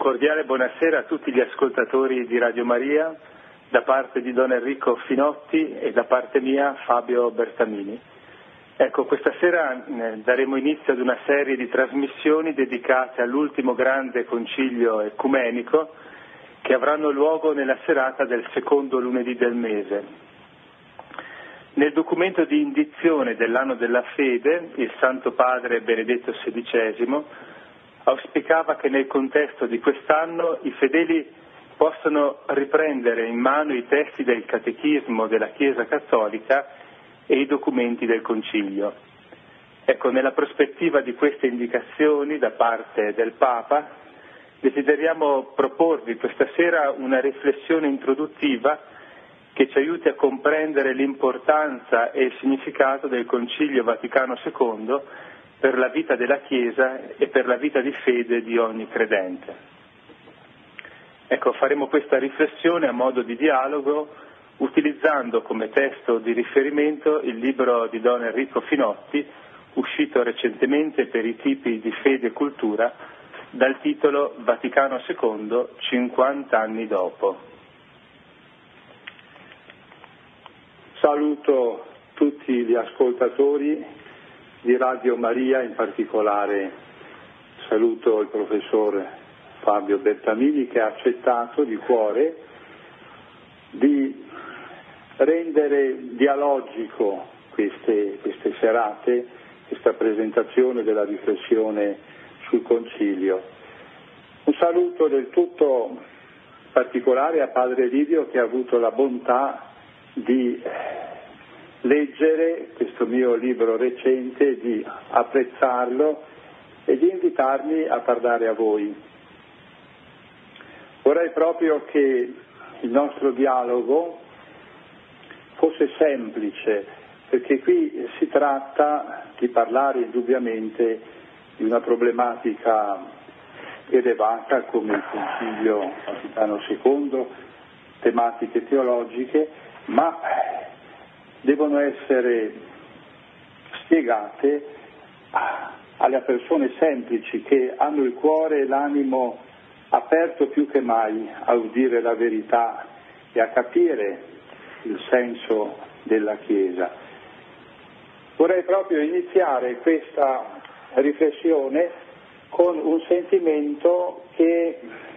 cordiale buonasera a tutti gli ascoltatori di Radio Maria, da parte di Don Enrico Finotti e da parte mia Fabio Bertamini. Ecco, questa sera daremo inizio ad una serie di trasmissioni dedicate all'ultimo grande concilio ecumenico che avranno luogo nella serata del secondo lunedì del mese. Nel documento di indizione dell'anno della fede, il Santo Padre Benedetto XVI auspicava che nel contesto di quest'anno i fedeli possano riprendere in mano i testi del Catechismo della Chiesa Cattolica e i documenti del Concilio. Ecco, nella prospettiva di queste indicazioni da parte del Papa, desideriamo proporvi questa sera una riflessione introduttiva che ci aiuti a comprendere l'importanza e il significato del Concilio Vaticano II per la vita della Chiesa e per la vita di fede di ogni credente. Ecco, faremo questa riflessione a modo di dialogo utilizzando come testo di riferimento il libro di Don Enrico Finotti, uscito recentemente per i tipi di fede e cultura, dal titolo Vaticano II, 50 anni dopo. Saluto tutti gli ascoltatori di Radio Maria, in particolare saluto il professor Fabio Bertamini che ha accettato di cuore di rendere dialogico queste serate, questa presentazione della riflessione sul Concilio. Un saluto del tutto particolare a Padre Livio che ha avuto la bontà di leggere questo mio libro recente, di apprezzarlo e di invitarmi a parlare a voi. Vorrei proprio che il nostro dialogo fosse semplice, perché qui si tratta di parlare indubbiamente di una problematica elevata come il Concilio Vaticano II, tematiche teologiche, ma devono essere spiegate alle persone semplici che hanno il cuore e l'animo aperto più che mai a udire la verità e a capire il senso della Chiesa. Vorrei proprio iniziare questa riflessione con un sentimento che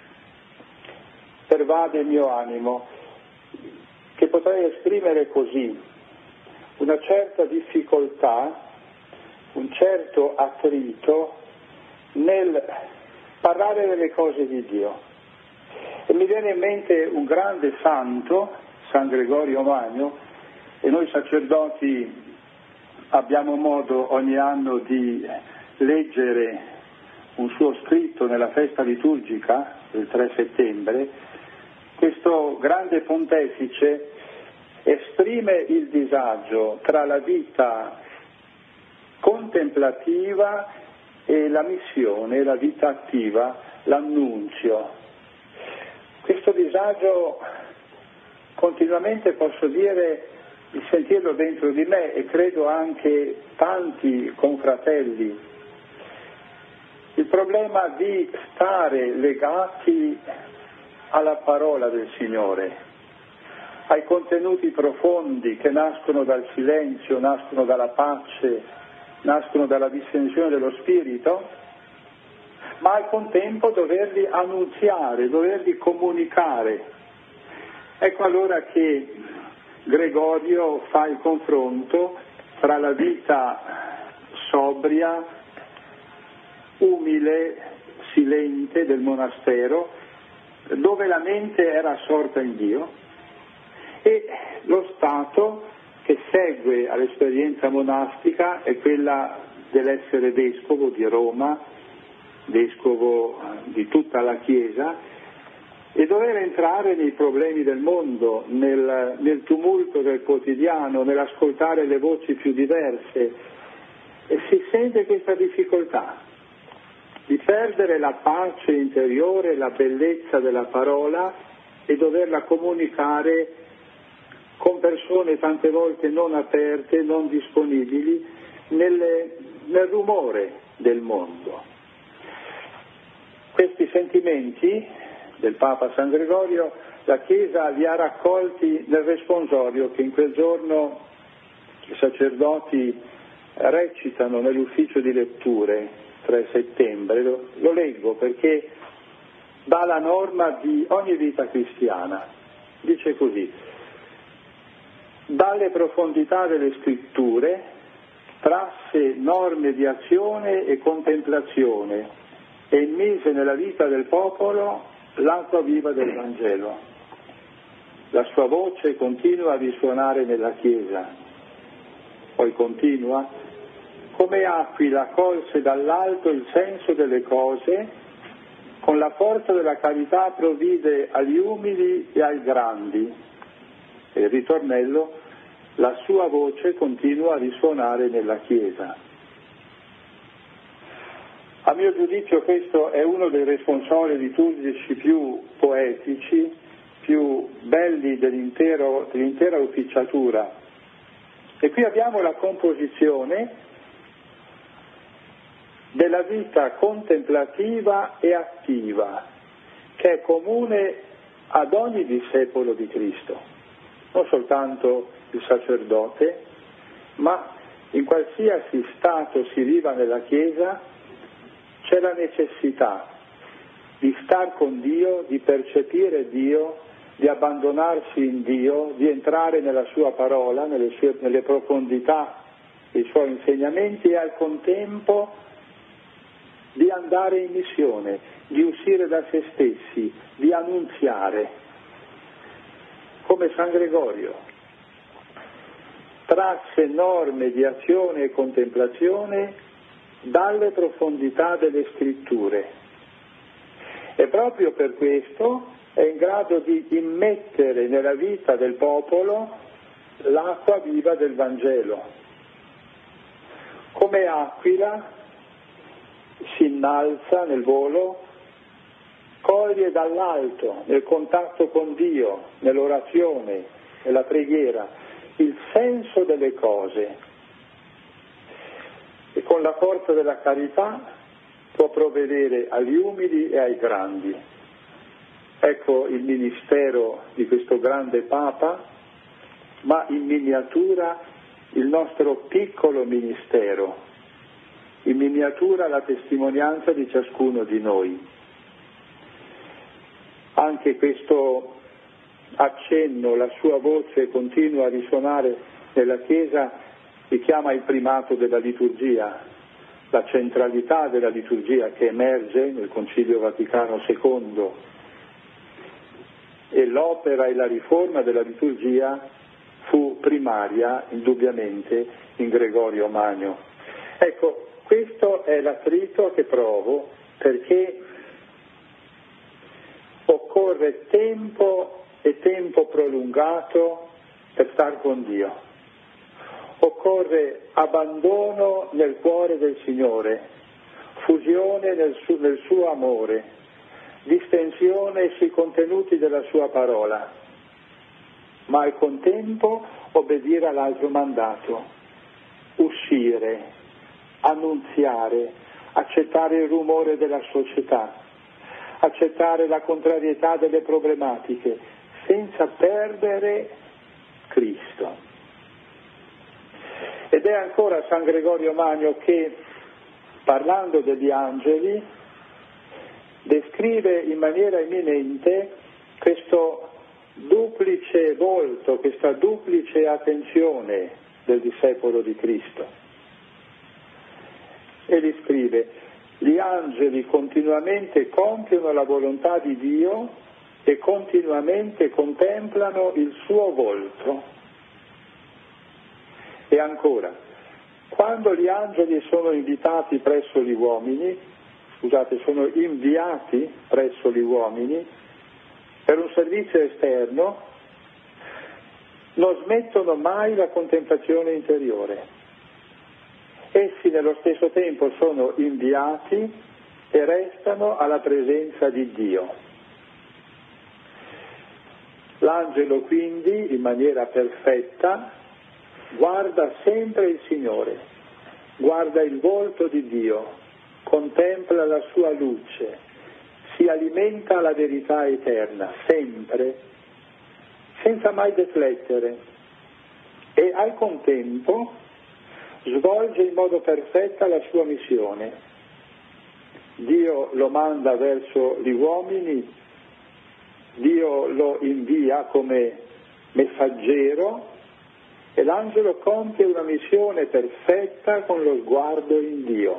pervade il mio animo, che potrei esprimere così: una certa difficoltà, un certo attrito nel parlare delle cose di Dio. E mi viene in mente un grande santo, San Gregorio Magno, e noi sacerdoti abbiamo modo ogni anno di leggere un suo scritto nella festa liturgica del 3 settembre. Questo grande pontefice esprime il disagio tra la vita contemplativa e la missione, la vita attiva, l'annunzio. Questo disagio continuamente, posso dire, di sentirlo dentro di me e credo anche tanti confratelli. Il problema di stare legati alla parola del Signore, ai contenuti profondi che nascono dal silenzio, nascono dalla pace, nascono dalla distensione dello spirito, ma al contempo doverli annunziare, doverli comunicare. Ecco allora che Gregorio fa il confronto tra la vita sobria, umile, silente del monastero, dove la mente era assorta in Dio, e lo stato che segue all'esperienza monastica è quella dell'essere vescovo di Roma, vescovo di tutta la Chiesa, e dover entrare nei problemi del mondo, nel tumulto del quotidiano, nell'ascoltare le voci più diverse, e si sente questa difficoltà di perdere la pace interiore, la bellezza della parola e doverla comunicare con persone tante volte non aperte, non disponibili, nel rumore del mondo. Questi sentimenti del Papa San Gregorio la Chiesa li ha raccolti nel responsorio che in quel giorno i sacerdoti recitano nell'ufficio di letture 3 settembre. Lo leggo perché dà la norma di ogni vita cristiana. Dice così: dalle profondità delle scritture trasse norme di azione e contemplazione e immise nella vita del popolo l'acqua viva del Vangelo. La sua voce continua a risuonare nella Chiesa. Poi continua: come aquila colse dall'alto il senso delle cose, con la forza della carità provvide agli umili e ai grandi. E il ritornello: la sua voce continua a risuonare nella Chiesa. A mio giudizio questo è uno dei responsori liturgici più poetici, più belli dell'intera ufficiatura. E qui abbiamo la composizione della vita contemplativa e attiva, che è comune ad ogni discepolo di Cristo, non soltanto il sacerdote, ma in qualsiasi stato si viva nella Chiesa c'è la necessità di star con Dio, di percepire Dio, di abbandonarsi in Dio, di entrare nella sua parola, nelle profondità dei suoi insegnamenti e al contempo di andare in missione, di uscire da se stessi, di annunziare, come San Gregorio. Trasse norme di azione e contemplazione dalle profondità delle scritture e proprio per questo è in grado di immettere nella vita del popolo l'acqua viva del Vangelo. Come aquila si innalza nel volo, coglie dall'alto, nel contatto con Dio, nell'orazione, nella preghiera, il senso delle cose. E con la forza della carità può provvedere agli umili e ai grandi. Ecco il ministero di questo grande Papa, ma in miniatura il nostro piccolo ministero, in miniatura la testimonianza di ciascuno di noi. Anche questo accenno, la sua voce continua a risuonare nella Chiesa, richiama il primato della liturgia, la centralità della liturgia che emerge nel Concilio Vaticano II, e l'opera e la riforma della liturgia fu primaria indubbiamente in Gregorio Magno. Ecco, questo è l'attrito che provo, perché occorre tempo e tempo prolungato per star con Dio. Occorre abbandono nel cuore del Signore, fusione nel suo amore, distensione sui contenuti della sua parola, ma al contempo obbedire all'altro mandato: uscire, annunziare, accettare il rumore della società, accettare la contrarietà delle problematiche, senza perdere Cristo. Ed è ancora San Gregorio Magno che, parlando degli angeli, descrive in maniera eminente questo duplice volto, questa duplice attenzione del discepolo di Cristo. E gli scrive: gli angeli continuamente compiono la volontà di Dio e continuamente contemplano il suo volto. E ancora, quando gli angeli sono invitati presso gli uomini, sono inviati presso gli uomini per un servizio esterno, non smettono mai la contemplazione interiore. Essi nello stesso tempo sono inviati e restano alla presenza di Dio. L'angelo quindi, in maniera perfetta, guarda sempre il Signore, guarda il volto di Dio, contempla la sua luce, si alimenta la verità eterna, sempre, senza mai deflettere, e al contempo svolge in modo perfetto la sua missione. Dio lo manda verso gli uomini, Dio lo invia come messaggero e l'angelo compie una missione perfetta con lo sguardo in Dio.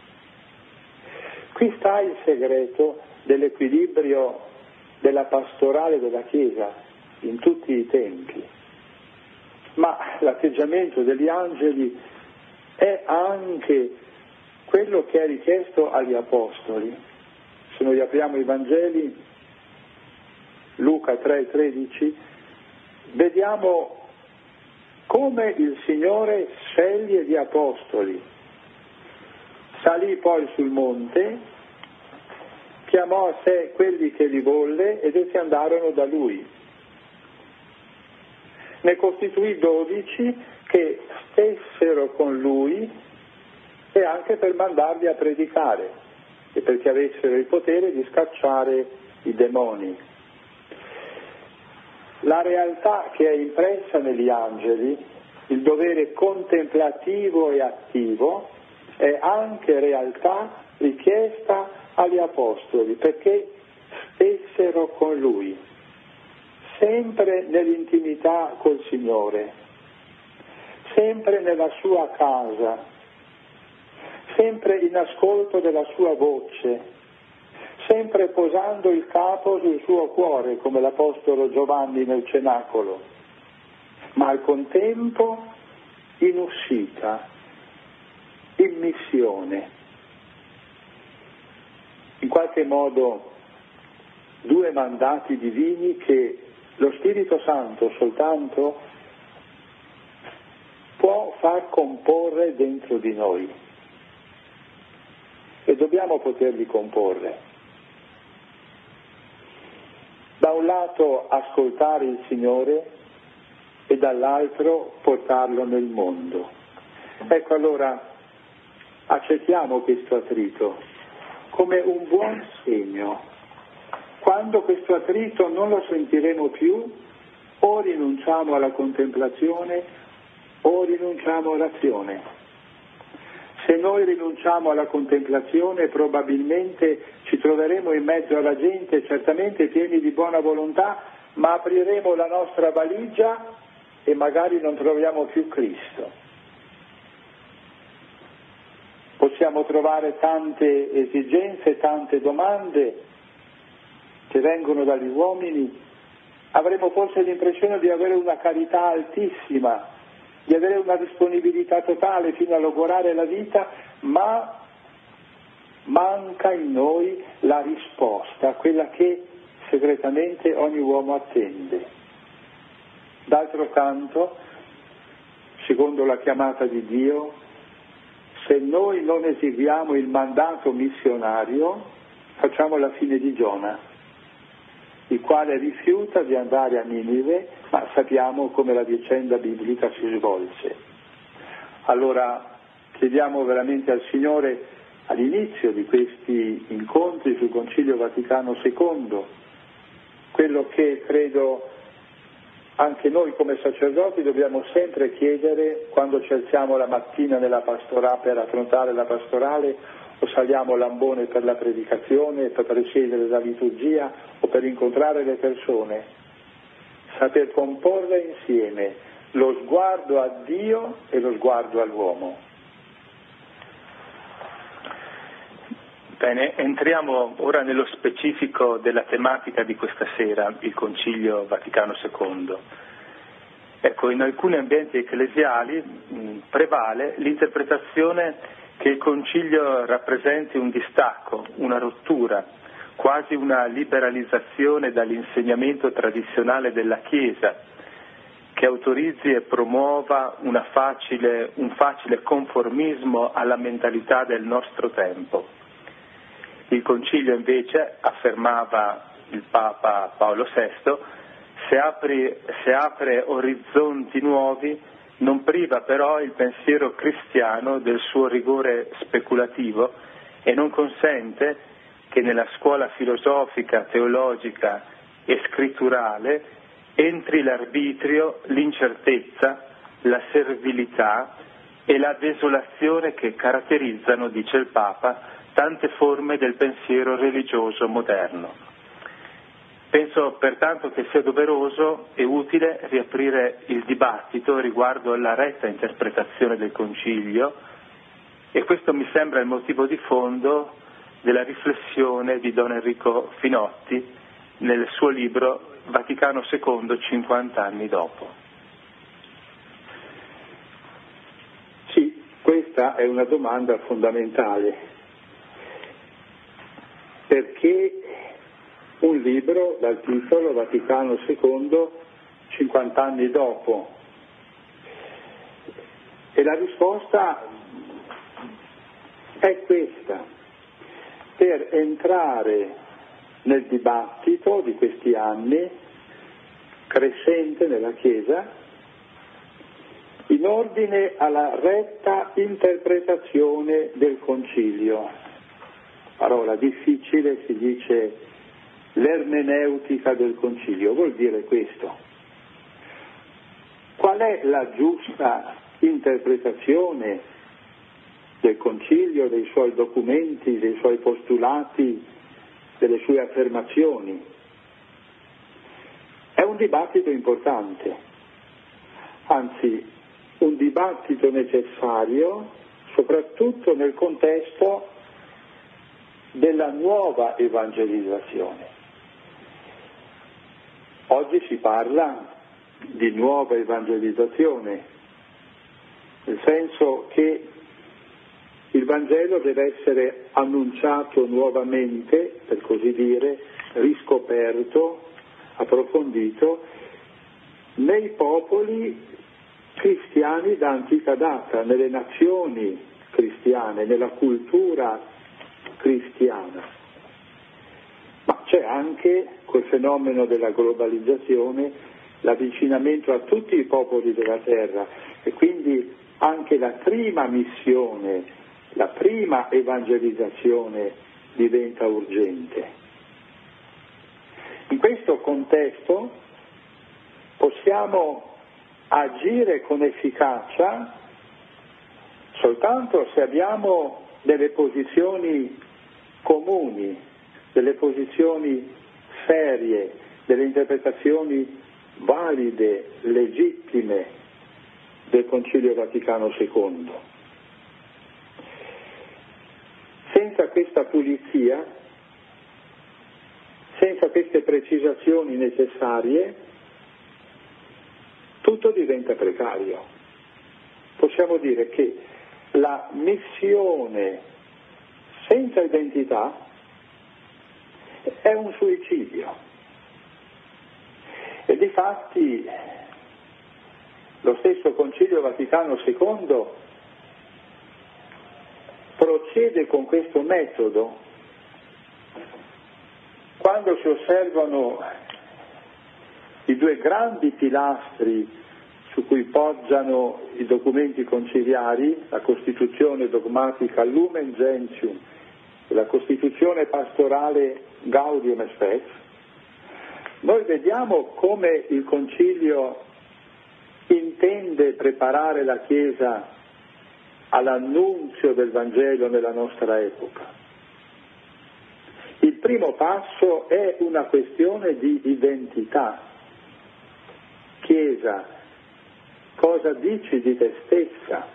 Qui sta il segreto dell'equilibrio della pastorale della Chiesa in tutti i tempi. Ma l'atteggiamento degli angeli è anche quello che è richiesto agli apostoli. Se noi apriamo i Vangeli, Luca 3,13, vediamo come il Signore sceglie gli apostoli. Salì poi sul monte, chiamò a sé quelli che li volle ed essi andarono da lui. Ne costituì 12 che stessero con lui e anche per mandarli a predicare e perché avessero il potere di scacciare i demoni. La realtà che è impressa negli angeli, il dovere contemplativo e attivo, è anche realtà richiesta agli apostoli, perché stessero con lui, sempre nell'intimità col Signore, sempre nella sua casa, sempre in ascolto della sua voce, sempre posando il capo sul suo cuore, come l'Apostolo Giovanni nel cenacolo, ma al contempo in uscita, in missione. In qualche modo 2 mandati divini che lo Spirito Santo soltanto può far comporre dentro di noi e dobbiamo poterli comporre. Da un lato ascoltare il Signore e dall'altro portarlo nel mondo. Ecco, allora accettiamo questo attrito come un buon segno. Quando questo attrito non lo sentiremo più, o rinunciamo alla contemplazione o rinunciamo all'azione. Se noi rinunciamo alla contemplazione, probabilmente ci troveremo in mezzo alla gente, certamente pieni di buona volontà, ma apriremo la nostra valigia e magari non troviamo più Cristo. Possiamo trovare tante esigenze, tante domande che vengono dagli uomini. Avremo forse l'impressione di avere una carità altissima, di avere una disponibilità totale fino a logorare la vita, ma manca in noi la risposta, quella che segretamente ogni uomo attende. D'altro canto, secondo la chiamata di Dio, se noi non eseguiamo il mandato missionario, facciamo la fine di Giona, il quale rifiuta di andare a Ninive, ma sappiamo come la vicenda biblica si svolse. Allora chiediamo veramente al Signore, all'inizio di questi incontri sul Concilio Vaticano II, quello che credo anche noi come sacerdoti dobbiamo sempre chiedere quando ci alziamo la mattina nella pastorale per affrontare la pastorale, o saliamo l'ambone per la predicazione, per presiedere la liturgia o per incontrare le persone, saper comporre insieme lo sguardo a Dio e lo sguardo all'uomo. Bene, entriamo ora nello specifico della tematica di questa sera, il Concilio Vaticano II. Ecco, in alcuni ambienti ecclesiali prevale l'interpretazione che il Concilio rappresenti un distacco, una rottura, quasi una liberalizzazione dall'insegnamento tradizionale della Chiesa, che autorizzi e promuova un facile conformismo alla mentalità del nostro tempo. Il Concilio invece, affermava il Papa Paolo VI, se apre orizzonti nuovi, non priva però il pensiero cristiano del suo rigore speculativo e non consente che che nella scuola filosofica, teologica e scritturale entri l'arbitrio, l'incertezza, la servilità e la desolazione che caratterizzano, dice il Papa, tante forme del pensiero religioso moderno. Penso pertanto che sia doveroso e utile riaprire il dibattito riguardo alla retta interpretazione del Concilio, e questo mi sembra il motivo di fondo della riflessione di Don Enrico Finotti nel suo libro Vaticano II 50 anni dopo. Sì, questa è una domanda fondamentale, perché un libro dal titolo Vaticano II 50 anni dopo, e la risposta è questa: per entrare nel dibattito di questi anni crescente nella Chiesa in ordine alla retta interpretazione del Concilio. Parola difficile, si dice l'ermeneutica del Concilio, vuol dire questo. Qual è la giusta interpretazione del Concilio, dei suoi documenti, dei suoi postulati, delle sue affermazioni? È un dibattito importante, anzi un dibattito necessario, soprattutto nel contesto della nuova evangelizzazione. Oggi si parla di nuova evangelizzazione, nel senso che il Vangelo deve essere annunciato nuovamente, per così dire, riscoperto, approfondito, nei popoli cristiani da antica data, nelle nazioni cristiane, nella cultura cristiana. Ma c'è anche col fenomeno della globalizzazione l'avvicinamento a tutti i popoli della terra, e quindi anche la prima missione, la prima evangelizzazione diventa urgente. In questo contesto possiamo agire con efficacia soltanto se abbiamo delle posizioni comuni, delle posizioni serie, delle interpretazioni valide, legittime del Concilio Vaticano II. Senza questa pulizia, senza queste precisazioni necessarie, tutto diventa precario. Possiamo dire che la missione senza identità è un suicidio. E difatti lo stesso Concilio Vaticano II procede con questo metodo quando si osservano i due grandi pilastri su cui poggiano i documenti conciliari, la Costituzione dogmatica Lumen Gentium e la Costituzione pastorale Gaudium et Spes. Noi vediamo come il Concilio intende preparare la Chiesa all'annunzio del Vangelo nella nostra epoca. Il primo passo è una questione di identità. Chiesa, cosa dici di te stessa?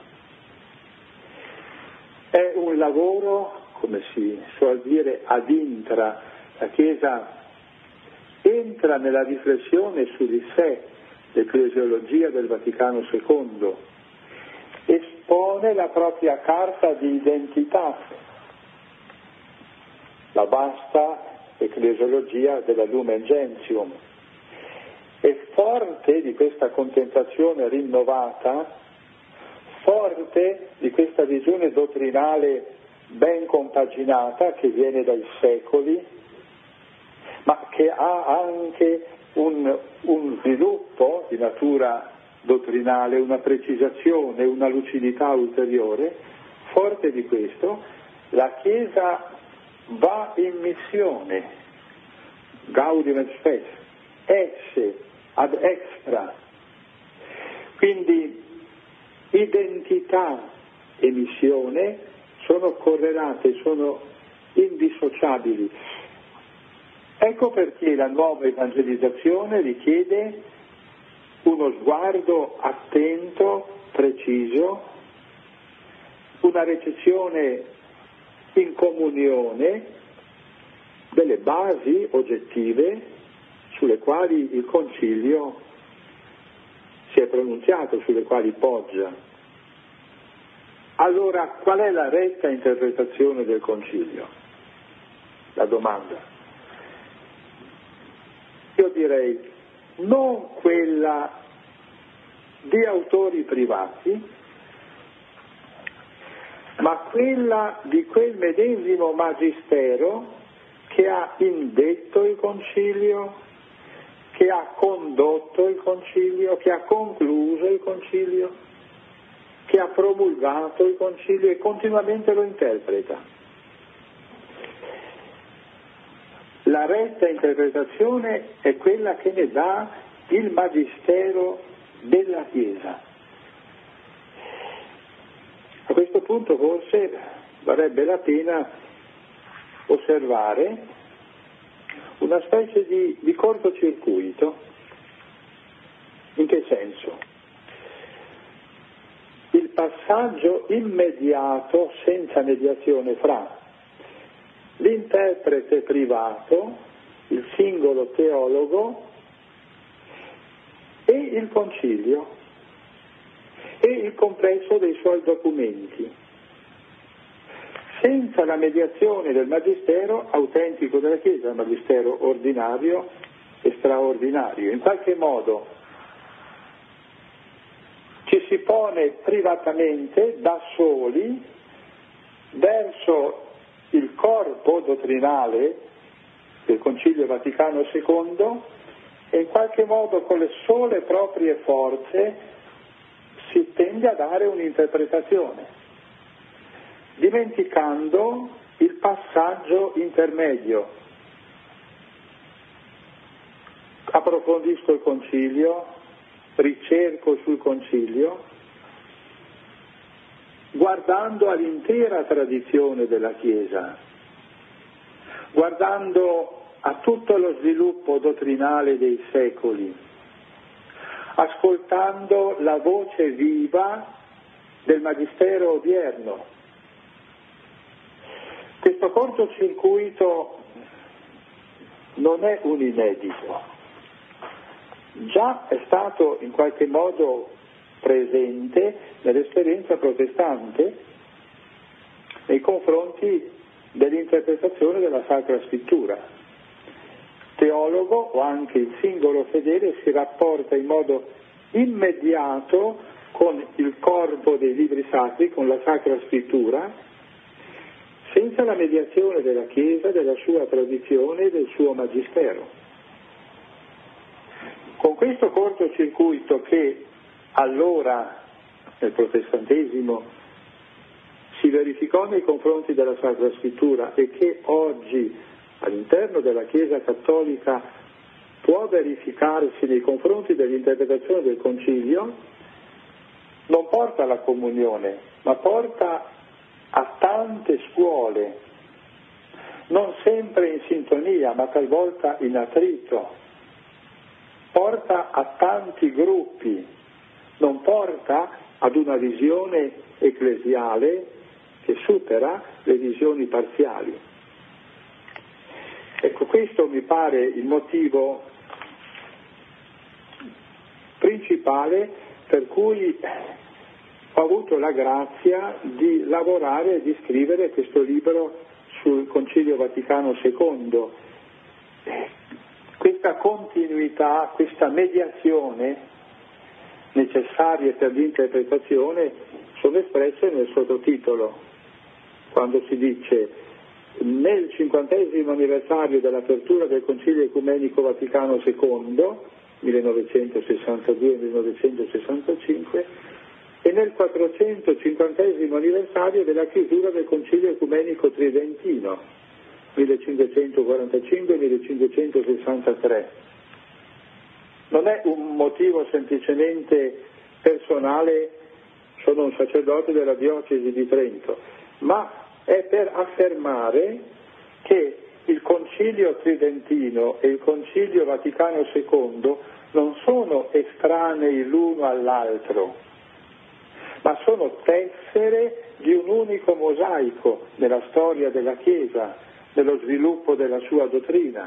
È un lavoro, come si suol dire, ad intra. La Chiesa entra nella riflessione su di sé, l'ecclesiologia del Vaticano II, espone la propria carta di identità, la vasta ecclesiologia della Lumen Gentium. E forte di questa contemplazione rinnovata, forte di questa visione dottrinale ben compaginata che viene dai secoli, ma che ha anche un sviluppo di natura dottrinale, una precisazione, una lucidità ulteriore, forte di questo, la Chiesa va in missione, gaudium et spes, esse ad extra. Quindi identità e missione sono correlate, sono indissociabili. Ecco perché la nuova evangelizzazione richiede uno sguardo attento, preciso, una ricezione in comunione delle basi oggettive sulle quali il Concilio si è pronunziato, sulle quali poggia. Allora, qual è la retta interpretazione del Concilio? La domanda. Io direi non quella di autori privati, ma quella di quel medesimo magistero che ha indetto il Concilio, che ha condotto il Concilio, che ha concluso il Concilio, che ha promulgato il Concilio e continuamente lo interpreta. La retta interpretazione è quella che ne dà il magistero della Chiesa. A questo punto forse varrebbe la pena osservare una specie di cortocircuito. In che senso? Il passaggio immediato, senza mediazione, fra l'interprete privato, il singolo teologo e il Concilio e il complesso dei suoi documenti, senza la mediazione del magistero autentico della Chiesa, il magistero ordinario e straordinario. In qualche modo ci si pone privatamente, da soli, verso il corpo dottrinale del Concilio Vaticano II e in qualche modo con le sole proprie forze si tende a dare un'interpretazione, dimenticando il passaggio intermedio. Approfondisco il Concilio, ricerco sul Concilio, guardando all'intera tradizione della Chiesa, guardando a tutto lo sviluppo dottrinale dei secoli, ascoltando la voce viva del magistero odierno. Questo cortocircuito non è un inedito, già è stato in qualche modo presente nell'esperienza protestante nei confronti dell'interpretazione della Sacra Scrittura. Teologo o anche il singolo fedele si rapporta in modo immediato con il corpo dei libri sacri, con la Sacra Scrittura, senza la mediazione della Chiesa, della sua tradizione e del suo magistero. Con questo cortocircuito che allora nel protestantesimo si verificò nei confronti della Sacra Scrittura e che oggi all'interno della Chiesa Cattolica può verificarsi nei confronti dell'interpretazione del Concilio, non porta alla comunione, ma porta a tante scuole, non sempre in sintonia, ma talvolta in attrito, porta a tanti gruppi, non porta ad una visione ecclesiale che supera le visioni parziali. Ecco, questo mi pare il motivo principale per cui ho avuto la grazia di lavorare e di scrivere questo libro sul Concilio Vaticano II. Questa continuità, questa mediazione necessarie per l'interpretazione sono espresse nel sottotitolo, quando si dice: nel 50° anniversario dell'apertura del Concilio Ecumenico Vaticano II, 1962-1965, e nel 450° anniversario della chiusura del Concilio Ecumenico Tridentino, 1545-1563. Non è un motivo semplicemente personale, sono un sacerdote della diocesi di Trento, ma è per affermare che il Concilio Tridentino e il Concilio Vaticano II non sono estranei l'uno all'altro, ma sono tessere di un unico mosaico nella storia della Chiesa, nello sviluppo della sua dottrina.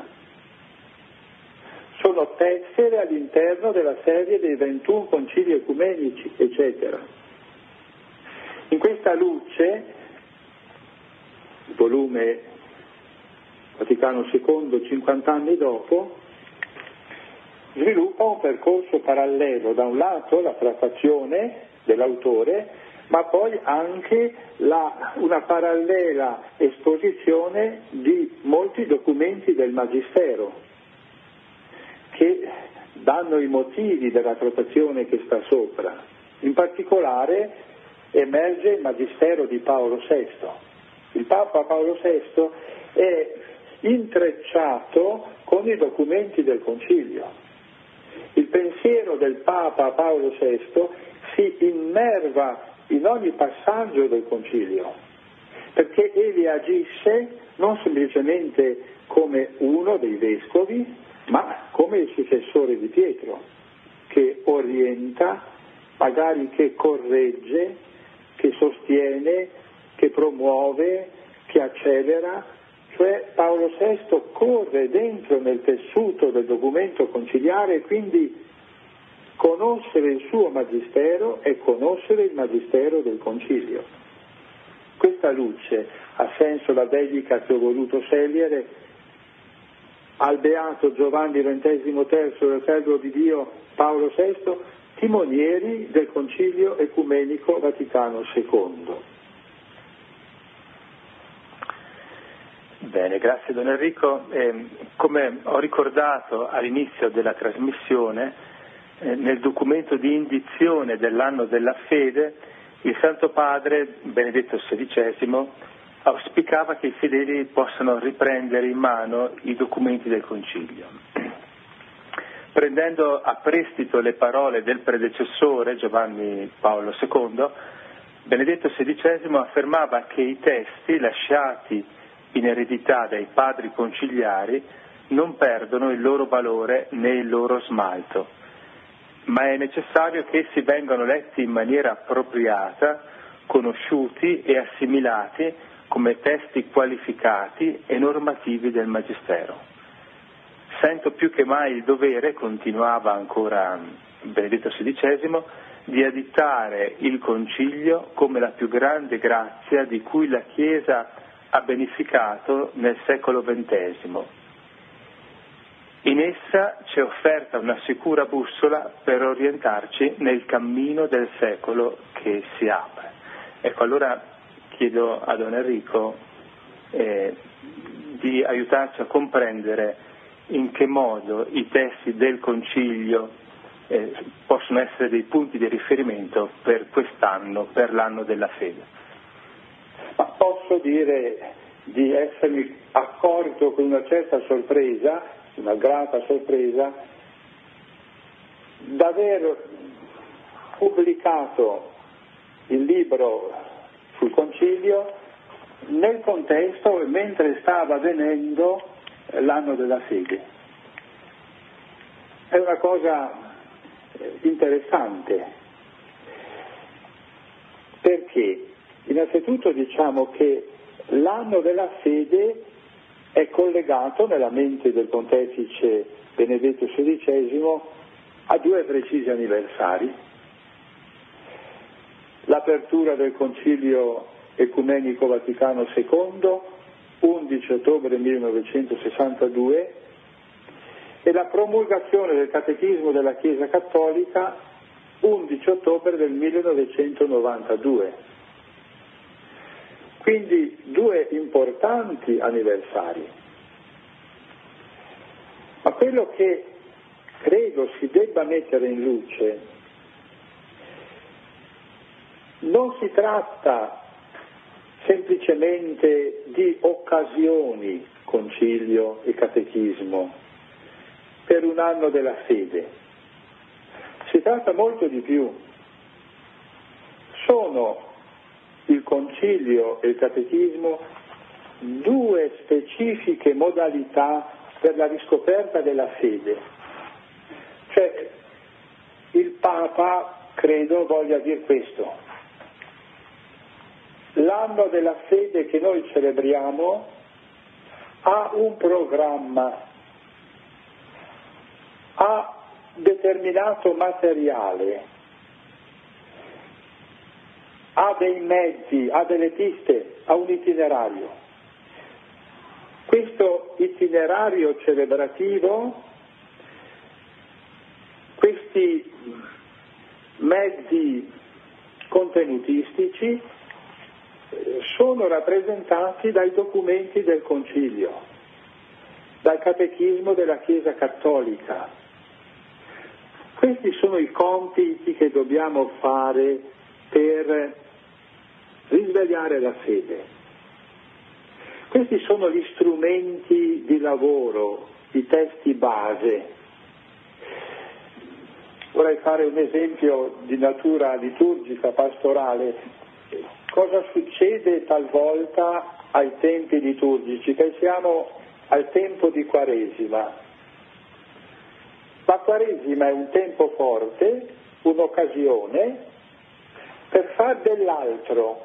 Sono tessere all'interno della serie dei 21 concili ecumenici, eccetera. In questa luce, il volume Vaticano II, 50 anni dopo, sviluppa un percorso parallelo, da un lato la trattazione dell'autore, ma poi anche una parallela esposizione di molti documenti del Magistero che danno i motivi della trattazione che sta sopra. In particolare emerge il Magistero di Paolo VI. Il Papa Paolo VI è intrecciato con i documenti del Concilio. Il pensiero del Papa Paolo VI si immerva in ogni passaggio del Concilio, perché egli agisce non semplicemente come uno dei vescovi, ma come il successore di Pietro, che orienta, magari che corregge, che sostiene, che promuove, che accelera. Cioè Paolo VI corre dentro nel tessuto del documento conciliare e quindi conoscere il suo magistero è conoscere il magistero del concilio. Questa luce ha senso la dedica che ho voluto scegliere al beato Giovanni XXIII del Servo di Dio Paolo VI, timonieri del Concilio Ecumenico Vaticano II. Bene, grazie Don Enrico. Come ho ricordato all'inizio della trasmissione, nel documento di indizione dell'anno della fede, il Santo Padre Benedetto XVI auspicava che i fedeli possano riprendere in mano i documenti del Concilio. Prendendo a prestito le parole del predecessore, Giovanni Paolo II, Benedetto XVI affermava che i testi lasciati in eredità dai padri conciliari non perdono il loro valore né il loro smalto, ma è necessario che essi vengano letti in maniera appropriata, conosciuti e assimilati come testi qualificati e normativi del Magistero. Sento più che mai il dovere, continuava ancora Benedetto XVI, di additare il Concilio come la più grande grazia di cui la Chiesa ha beneficato nel secolo XX. In essa ci è offerta una sicura bussola per orientarci nel cammino del secolo che si apre. Ecco, allora chiedo a Don Enrico di aiutarci a comprendere in che modo i testi del Concilio possono essere dei punti di riferimento per quest'anno, per l'anno della fede. Ma posso dire di essermi accorto con una certa sorpresa, una grata sorpresa, d'aver pubblicato il libro sul Concilio nel contesto mentre stava avvenendo l'anno della fede. È una cosa interessante, perché innanzitutto diciamo che l'anno della fede è collegato nella mente del pontefice Benedetto XVI a due precisi anniversari: l'apertura del Concilio Ecumenico Vaticano II, 11 ottobre 1962, e la promulgazione del Catechismo della Chiesa Cattolica, 11 ottobre del 1992. Quindi due importanti anniversari. Ma quello che credo si debba mettere in luce non si tratta semplicemente di occasioni concilio e catechismo per un anno della fede. Si tratta molto di più. Sono il concilio e il catechismo due specifiche modalità per la riscoperta della fede. Cioè, il Papa, credo, voglia dire questo. L'anno della fede che noi celebriamo ha un programma, ha determinato materiale, ha dei mezzi, ha delle piste, ha un itinerario. Questo itinerario celebrativo, questi mezzi contenutistici sono rappresentati dai documenti del Concilio, dal Catechismo della Chiesa Cattolica. Questi sono i compiti che dobbiamo fare per risvegliare la fede. Questi sono gli strumenti di lavoro, i testi base. Vorrei fare un esempio di natura liturgica, pastorale. Cosa succede talvolta ai tempi liturgici? Pensiamo al tempo di Quaresima. La Quaresima è un tempo forte, un'occasione per far dell'altro.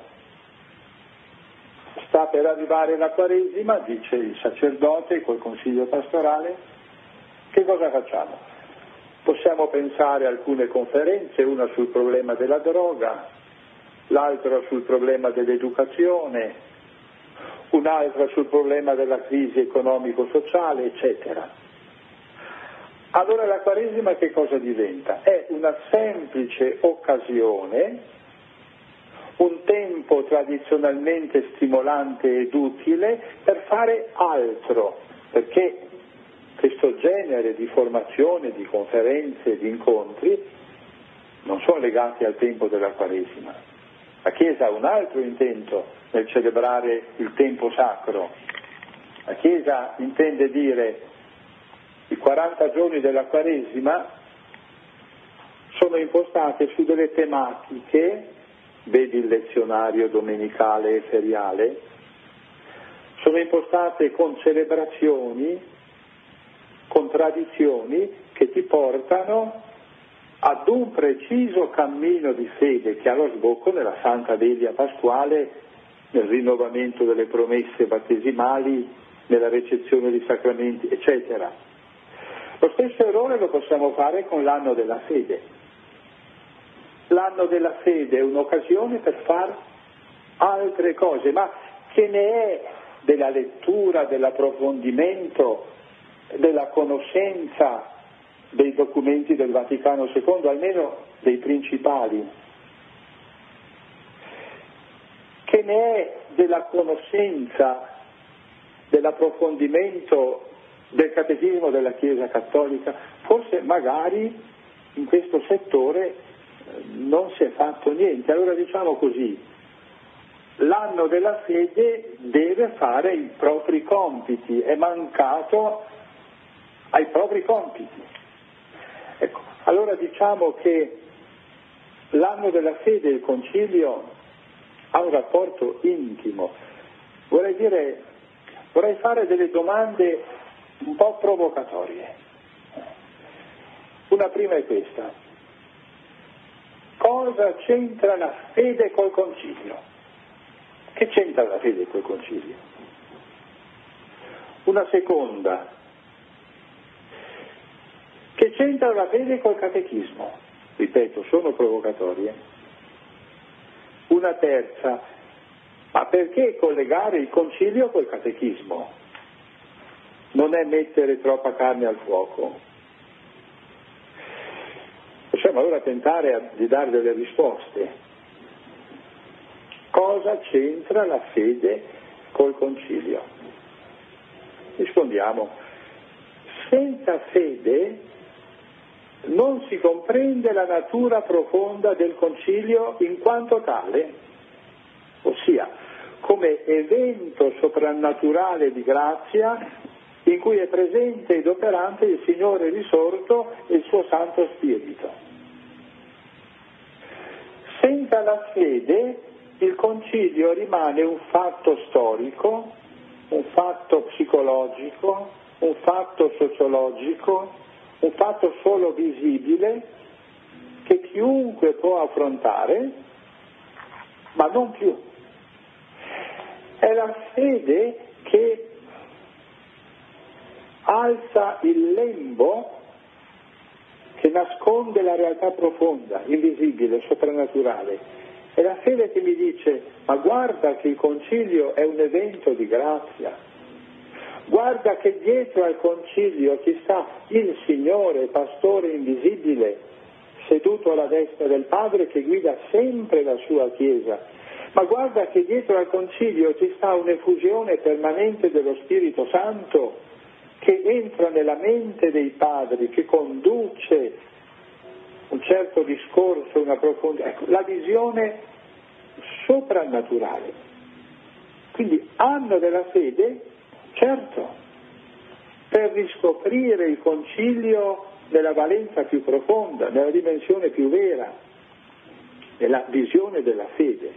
Sta per arrivare la Quaresima, dice il sacerdote col consiglio pastorale, che cosa facciamo? Possiamo pensare a alcune conferenze, una sul problema della droga, l'altra sul problema dell'educazione, un'altra sul problema della crisi economico-sociale, eccetera. Allora la Quaresima che cosa diventa? È una semplice occasione, un tempo tradizionalmente stimolante ed utile per fare altro, perché questo genere di formazione, di conferenze, di incontri non sono legati al tempo della Quaresima. La Chiesa ha un altro intento nel celebrare il tempo sacro. La Chiesa intende dire i 40 giorni della Quaresima sono impostati su delle tematiche, vedi il lezionario domenicale e feriale, sono impostate con celebrazioni, con tradizioni che ti portano ad un preciso cammino di fede che ha lo sbocco nella Santa Veglia Pasquale, nel rinnovamento delle promesse battesimali, nella ricezione dei sacramenti, eccetera. Lo stesso errore lo possiamo fare con l'anno della fede. L'anno della fede è un'occasione per fare altre cose, ma che ne è della lettura, dell'approfondimento, della conoscenza dei documenti del Vaticano II, almeno dei principali, che ne è della conoscenza, dell'approfondimento del Catechismo della Chiesa Cattolica. Forse magari in questo settore non si è fatto niente. Allora diciamo così, l'anno della fede deve fare i propri compiti, è mancato ai propri compiti. Ecco, allora diciamo che l'anno della fede e il concilio ha un rapporto intimo. Vorrei fare delle domande un po' provocatorie. Una prima è questa: cosa c'entra la fede col concilio? Che c'entra la fede col concilio? Una seconda: che c'entra la fede col catechismo? Ripeto, sono provocatorie. Una terza: ma perché collegare il concilio col catechismo? Non è mettere troppa carne al fuoco? Possiamo allora tentare di dare delle risposte. Cosa c'entra la fede col concilio? Rispondiamo: senza fede non si comprende la natura profonda del concilio in quanto tale, ossia come evento soprannaturale di grazia in cui è presente ed operante il Signore risorto e il suo Santo Spirito. Senza la fede il concilio rimane un fatto storico, un fatto psicologico, un fatto sociologico, un fatto solo visibile che chiunque può affrontare, ma non più. È la fede che alza il lembo che nasconde la realtà profonda, invisibile, soprannaturale. È la fede che mi dice: ma guarda che il concilio è un evento di grazia, guarda che dietro al concilio ci sta il Signore, pastore invisibile, seduto alla destra del Padre che guida sempre la sua Chiesa, ma guarda che dietro al concilio ci sta un'effusione permanente dello Spirito Santo che entra nella mente dei padri, che conduce un certo discorso, una profonda... Ecco, la visione soprannaturale. Quindi hanno della fede, certo, per riscoprire il concilio nella valenza più profonda, nella dimensione più vera, nella visione della fede.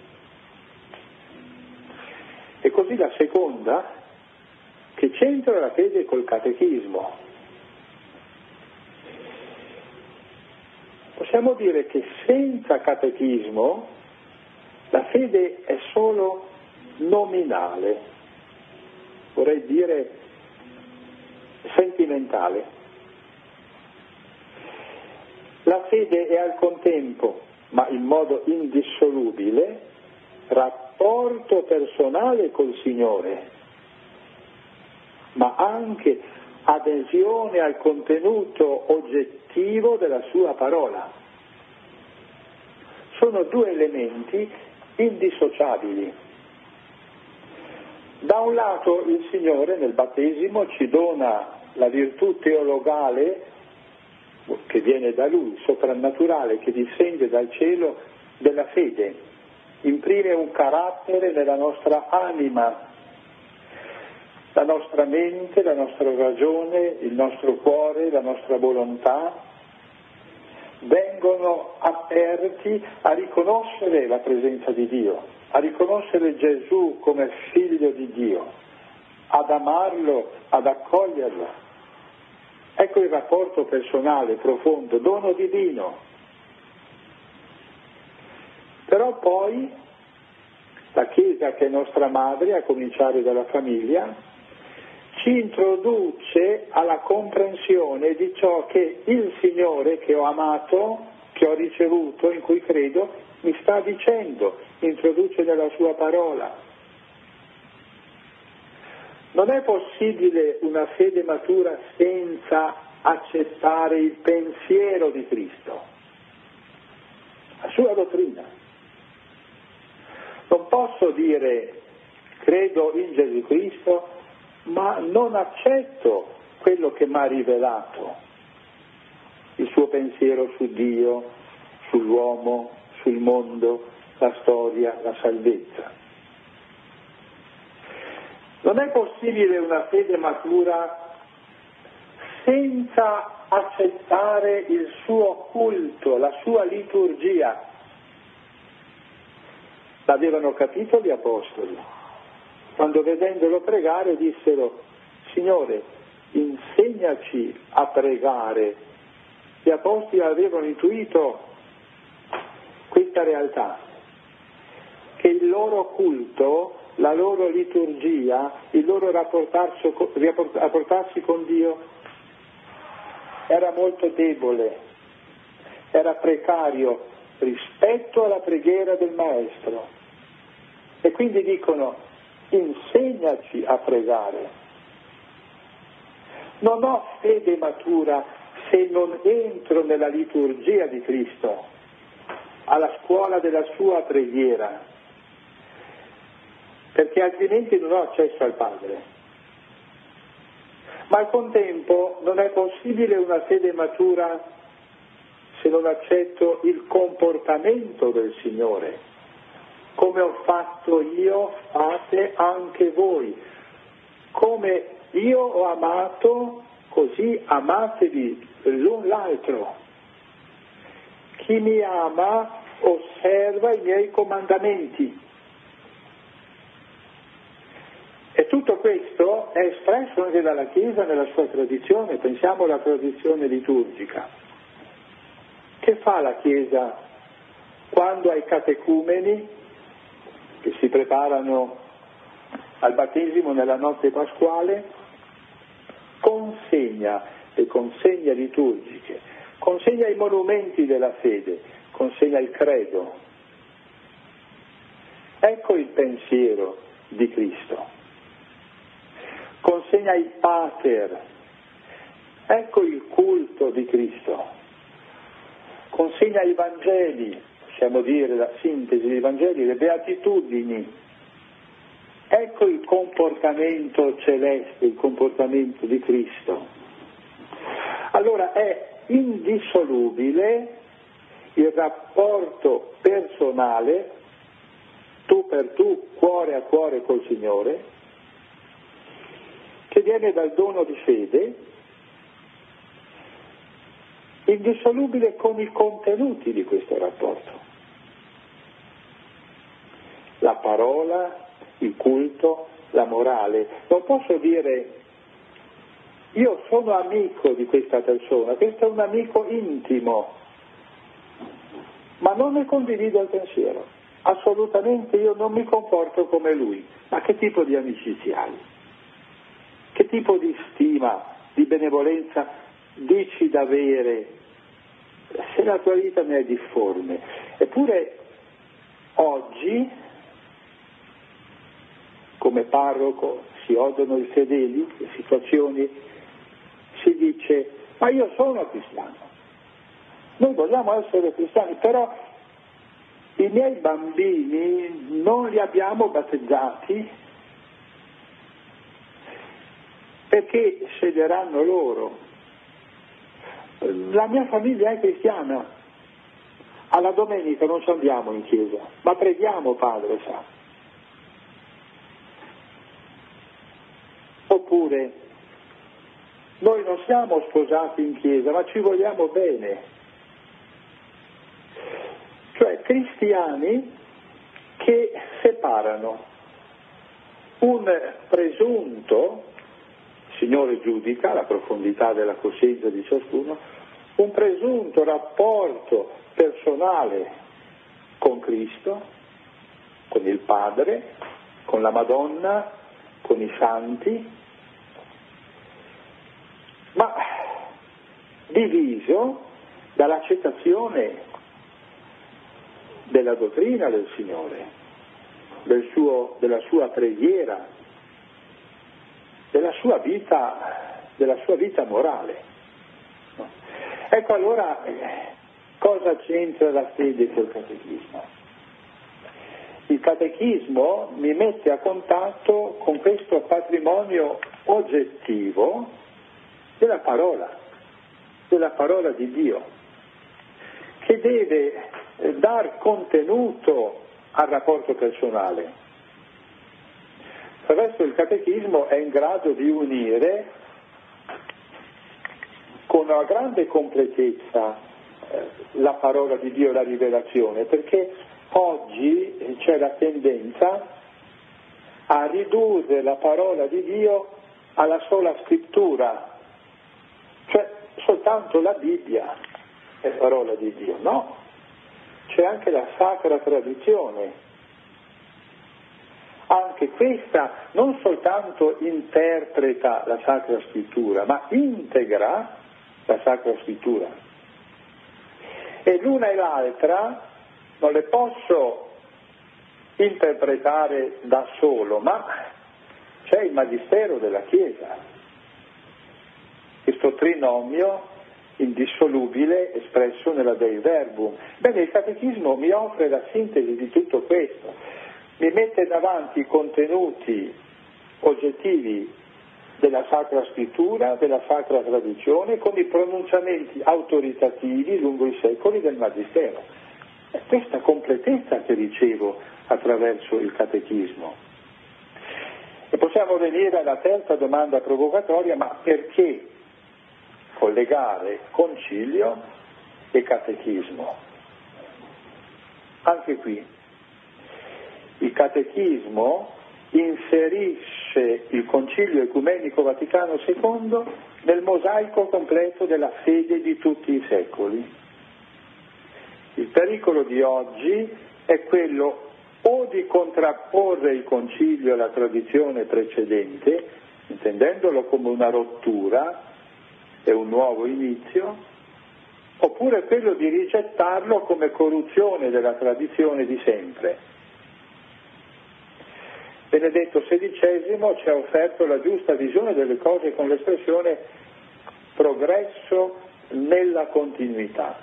E così la seconda, che c'entra la fede col catechismo. Possiamo dire che senza catechismo la fede è solo nominale, vorrei dire sentimentale. La fede è al contempo, ma in modo indissolubile, rapporto personale col Signore, ma anche adesione al contenuto oggettivo della sua parola. Sono due elementi indissociabili. Da un lato il Signore nel battesimo ci dona la virtù teologale che viene da Lui, soprannaturale, che discende dal cielo, della fede. Imprime un carattere nella nostra anima, la nostra mente, la nostra ragione, il nostro cuore, la nostra volontà vengono aperti a riconoscere la presenza di Dio, a riconoscere Gesù come figlio di Dio, ad amarlo, ad accoglierlo. Ecco il rapporto personale, profondo, dono divino. Però poi la Chiesa, che è nostra madre, a cominciare dalla famiglia, ci introduce alla comprensione di ciò che il Signore che ho amato, che ho ricevuto, in cui credo, mi sta dicendo, introduce nella sua parola. Non è possibile una fede matura senza accettare il pensiero di Cristo, la sua dottrina. Non posso dire credo in Gesù Cristo, ma non accetto quello che mi ha rivelato, il suo pensiero su Dio, sull'uomo, sul mondo, la storia, la salvezza. Non è possibile una fede matura senza accettare il suo culto, la sua liturgia. L'avevano capito gli apostoli, quando vedendolo pregare dissero: Signore, insegnaci a pregare. Gli apostoli avevano intuito questa realtà, che il loro culto, la loro liturgia, il loro rapportarsi con Dio era molto debole, era precario rispetto alla preghiera del Maestro. E quindi dicono: insegnaci a pregare. Non ho fede matura se non entro nella liturgia di Cristo, alla scuola della sua preghiera, perché altrimenti non ho accesso al Padre. Ma al contempo non è possibile una fede matura se non accetto il comportamento del Signore, come ho fatto io, fate anche voi. Come io ho amato, così amatevi l'un l'altro. Chi mi ama osserva i miei comandamenti. E tutto questo è espresso anche dalla Chiesa nella sua tradizione. Pensiamo alla tradizione liturgica. Che fa la Chiesa quando ai catecumeni, che si preparano al battesimo nella notte pasquale, consegna le consegne liturgiche, consegna i monumenti della fede, consegna il credo? Ecco il pensiero di Cristo. Consegna il pater, ecco il culto di Cristo. Consegna i Vangeli, possiamo dire la sintesi dei Vangeli, le beatitudini. Ecco il comportamento celeste, il comportamento di Cristo. Allora è indissolubile il rapporto personale, tu per tu, cuore a cuore col Signore, che viene dal dono di fede, indissolubile con i contenuti di questo rapporto. La parola, il culto, la morale. Non posso dire io sono amico di questa persona, questo è un amico intimo, ma non ne condivido il pensiero. Assolutamente io non mi comporto come lui. Ma che tipo di amicizia hai? Che tipo di stima, di benevolenza dici d'avere se la tua vita ne è difforme? Eppure oggi, come parroco, si odono i fedeli, le situazioni, si dice, ma io sono cristiano, noi vogliamo essere cristiani, però i miei bambini non li abbiamo battezzati perché sceglieranno loro. La mia famiglia è cristiana, alla domenica non ci andiamo in chiesa, ma preghiamo, padre, sa. Oppure, noi non siamo sposati in chiesa, ma ci vogliamo bene. Cioè cristiani che separano un presunto, il Signore giudica la profondità della coscienza di ciascuno, un presunto rapporto personale con Cristo, con il Padre, con la Madonna, con i santi, ma diviso dall'accettazione della dottrina del Signore, della sua preghiera, della sua vita morale. Ecco allora cosa c'entra la fede col catechismo? Il catechismo mi mette a contatto con questo patrimonio oggettivo della parola di Dio, che deve dar contenuto al rapporto personale. Attraverso il catechismo è in grado di unire con una grande completezza la parola di Dio, la rivelazione, perché oggi c'è la tendenza a ridurre la parola di Dio alla sola scrittura, cioè soltanto la Bibbia è parola di Dio, no? C'è anche la sacra tradizione. Anche questa non soltanto interpreta la Sacra Scrittura, ma integra la Sacra Scrittura. E l'una e l'altra non le posso interpretare da solo, ma c'è il Magistero della Chiesa, questo trinomio indissolubile espresso nella Dei Verbum. Bene, il Catechismo mi offre la sintesi di tutto questo. Mi mette davanti i contenuti oggettivi della Sacra Scrittura, della Sacra Tradizione, con i pronunciamenti autoritativi lungo i secoli del Magistero. È questa completezza che ricevo attraverso il catechismo. E possiamo venire alla terza domanda provocatoria: ma perché collegare concilio e catechismo? Anche qui il catechismo inserisce il Concilio Ecumenico Vaticano II nel mosaico completo della fede di tutti i secoli. Il pericolo di oggi è quello o di contrapporre il concilio alla tradizione precedente, intendendolo come una rottura e un nuovo inizio, oppure quello di rigettarlo come corruzione della tradizione di sempre. Benedetto XVI ci ha offerto la giusta visione delle cose con l'espressione progresso nella continuità.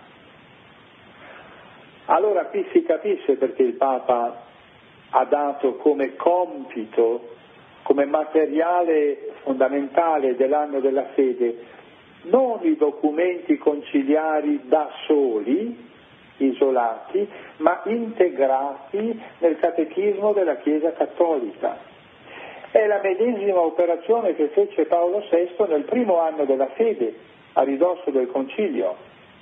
Allora qui si capisce perché il Papa ha dato come compito, come materiale fondamentale dell'anno della fede, non i documenti conciliari da soli, isolati, ma integrati nel catechismo della Chiesa Cattolica. È la medesima operazione che fece Paolo VI nel primo anno della fede, a ridosso del concilio,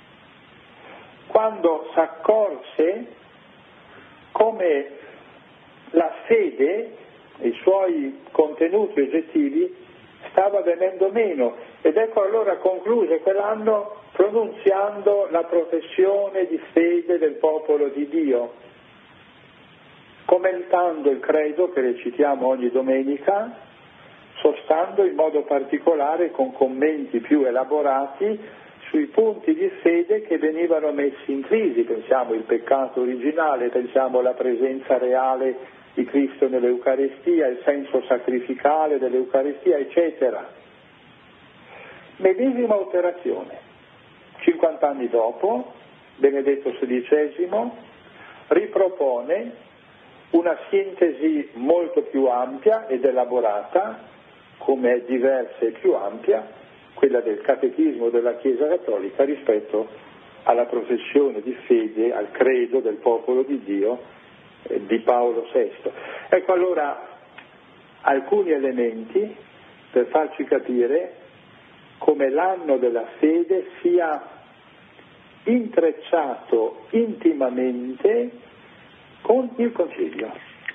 quando s'accorse come la fede e i suoi contenuti oggettivi stava venendo meno, ed ecco allora concluse quell'anno pronunziando la professione di fede del popolo di Dio, commentando il credo che recitiamo ogni domenica, sostando in modo particolare con commenti più elaborati sui punti di fede che venivano messi in crisi. Pensiamo il peccato originale, pensiamo alla presenza reale di Cristo nell'Eucaristia, il senso sacrificale dell'Eucaristia, eccetera. Medesima operazione. 50 anni dopo, Benedetto XVI ripropone una sintesi molto più ampia ed elaborata, come è diversa e più ampia, quella del catechismo della Chiesa Cattolica rispetto alla professione di fede, al credo del popolo di Dio di Paolo VI. Ecco allora alcuni elementi per farci capire come l'anno della fede sia intrecciato intimamente con il Concilio.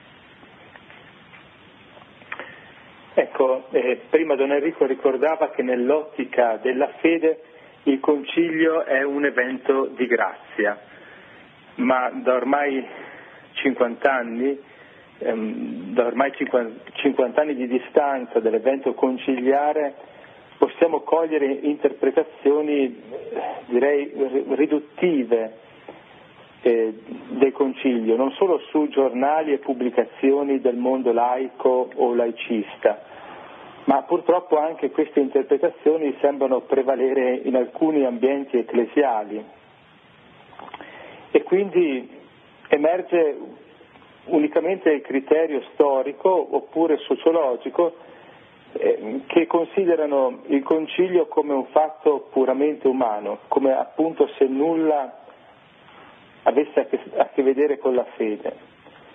Ecco, prima Don Enrico ricordava che nell'ottica della fede il Concilio è un evento di grazia, ma da ormai 50 anni, da ormai 50 anni di distanza dall'evento conciliare, possiamo cogliere interpretazioni, direi, riduttive del Concilio, non solo su giornali e pubblicazioni del mondo laico o laicista, ma purtroppo anche queste interpretazioni sembrano prevalere in alcuni ambienti ecclesiali e quindi emerge unicamente il criterio storico oppure sociologico che considerano il Concilio come un fatto puramente umano, come appunto se nulla avesse a che vedere con la fede.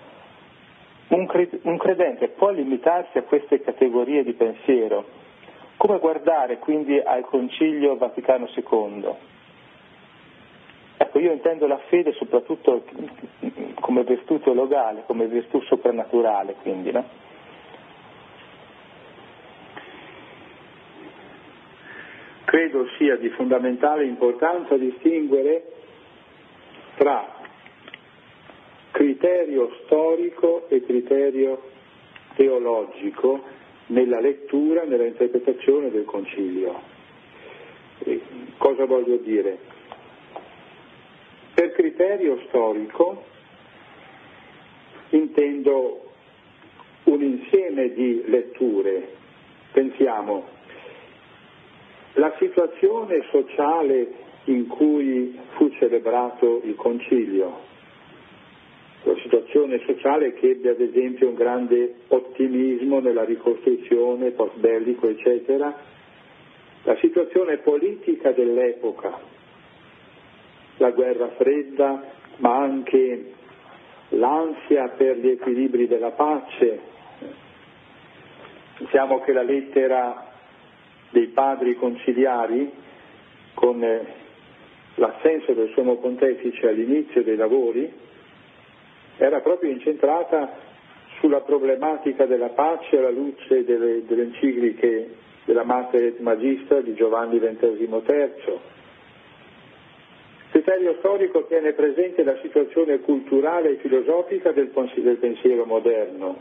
Un credente può limitarsi a queste categorie di pensiero. Come guardare quindi al Concilio Vaticano II? Ecco, io intendo la fede soprattutto come virtù teologale, come virtù soprannaturale, quindi, no? Credo sia di fondamentale importanza distinguere tra criterio storico e criterio teologico nella lettura, nella interpretazione del Concilio. Cosa voglio dire? Per criterio storico intendo un insieme di letture. Pensiamo la situazione sociale in cui fu celebrato il Concilio, la situazione sociale che ebbe ad esempio un grande ottimismo nella ricostruzione post-bellico, eccetera, la situazione politica dell'epoca, la guerra fredda, ma anche l'ansia per gli equilibri della pace. Pensiamo che la lettera dei padri conciliari, con l'assenso del Sommo Pontefice all'inizio dei lavori, era proprio incentrata sulla problematica della pace alla luce delle encicliche della Mater et Magistra di Giovanni XXIII. Il criterio storico tiene presente la situazione culturale e filosofica del pensiero moderno.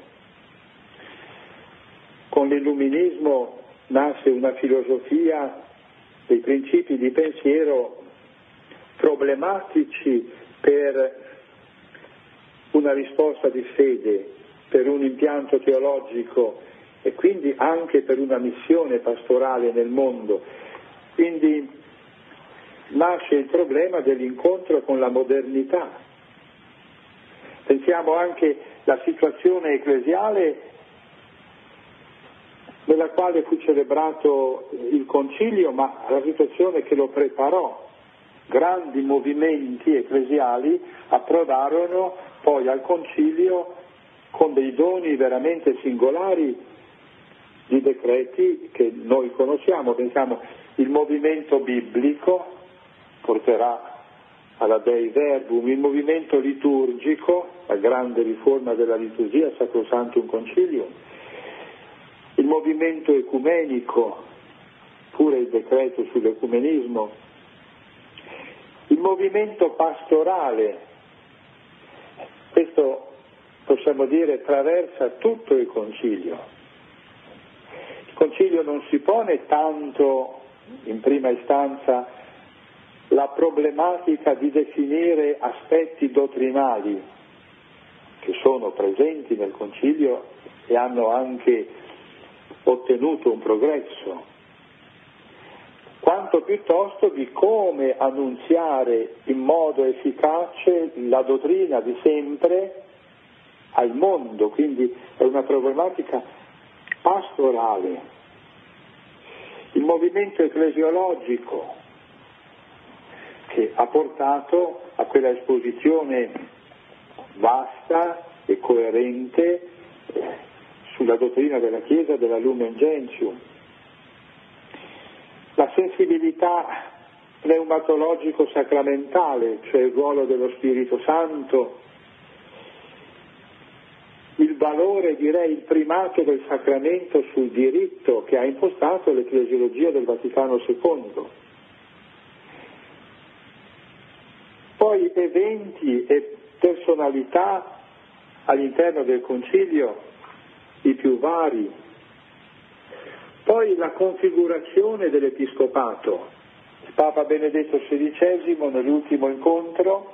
Con l'illuminismo nasce una filosofia dei principi di pensiero problematici per una risposta di fede, per un impianto teologico e quindi anche per una missione pastorale nel mondo. Quindi nasce il problema dell'incontro con la modernità. Pensiamo anche alla situazione ecclesiale nella quale fu celebrato il concilio, ma la situazione che lo preparò. Grandi movimenti ecclesiali approdarono poi al concilio con dei doni veramente singolari di decreti che noi conosciamo. Pensiamo, il movimento biblico porterà alla Dei Verbum, il movimento liturgico, la grande riforma della liturgia, Sacrosanctum Concilium, il movimento ecumenico, pure il decreto sull'ecumenismo, il movimento pastorale. Questo possiamo dire attraversa tutto il concilio. Il concilio non si pone tanto in prima istanza la problematica di definire aspetti dottrinali che sono presenti nel concilio e hanno anche ottenuto un progresso, quanto piuttosto di come annunziare in modo efficace la dottrina di sempre al mondo. Quindi è una problematica pastorale. Il movimento ecclesiologico che ha portato a quella esposizione vasta e coerente sulla dottrina della Chiesa della Lumen Gentium. La sensibilità pneumatologico-sacramentale, cioè il ruolo dello Spirito Santo, il valore, direi, il primato del sacramento sul diritto che ha impostato l'ecclesiologia del Vaticano II. Poi eventi e personalità all'interno del Concilio, i più vari. Poi la configurazione dell'Episcopato. Il Papa Benedetto XVI nell'ultimo incontro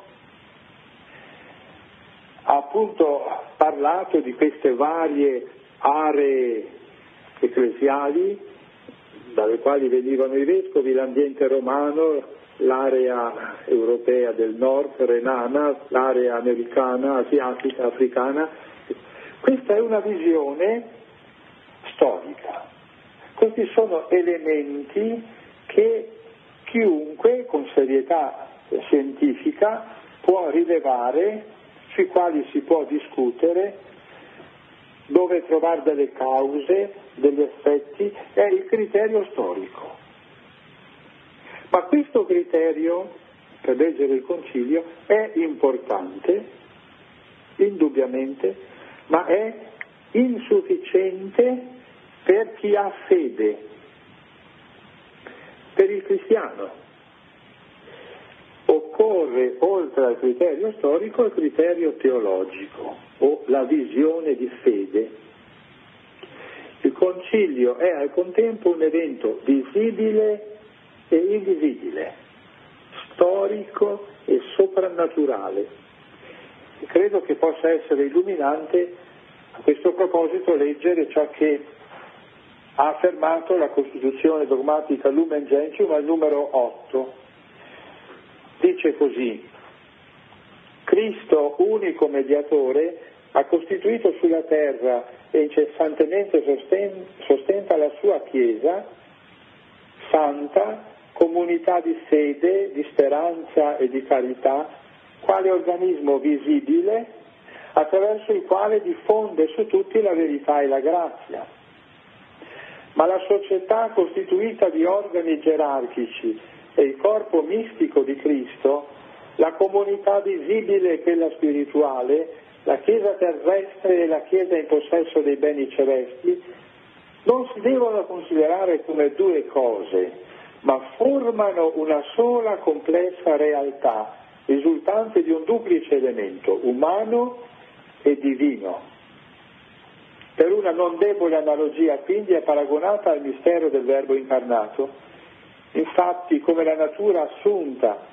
ha appunto parlato di queste varie aree ecclesiali dalle quali venivano i vescovi, l'ambiente romano, l'area europea del nord, renana, l'area americana, asiatica, africana. Questa è una visione storica. Questi sono elementi che chiunque con serietà scientifica può rilevare, sui quali si può discutere, dove trovare delle cause, degli effetti, è il criterio storico. Ma questo criterio, per leggere il Concilio, è importante, indubbiamente, ma è insufficiente per chi ha fede, per il cristiano. Occorre, oltre al criterio storico, il criterio teologico, o la visione di fede. Il Concilio è al contempo un evento visibile e invisibile, storico e soprannaturale. E credo che possa essere illuminante a questo proposito leggere ciò che ha affermato la Costituzione dogmatica Lumen Gentium al numero 8. Dice così: Cristo, unico mediatore, ha costituito sulla terra e incessantemente sostenta la sua Chiesa, santa, comunità di fede, di speranza e di carità, quale organismo visibile attraverso il quale diffonde su tutti la verità e la grazia. Ma la società costituita di organi gerarchici e il corpo mistico di Cristo, la comunità visibile e quella spirituale, la Chiesa terrestre e la Chiesa in possesso dei beni celesti, non si devono considerare come due cose, ma formano una sola complessa realtà, risultante di un duplice elemento, umano e divino. Per una non debole analogia, quindi, è paragonata al mistero del Verbo incarnato. Infatti, come la natura assunta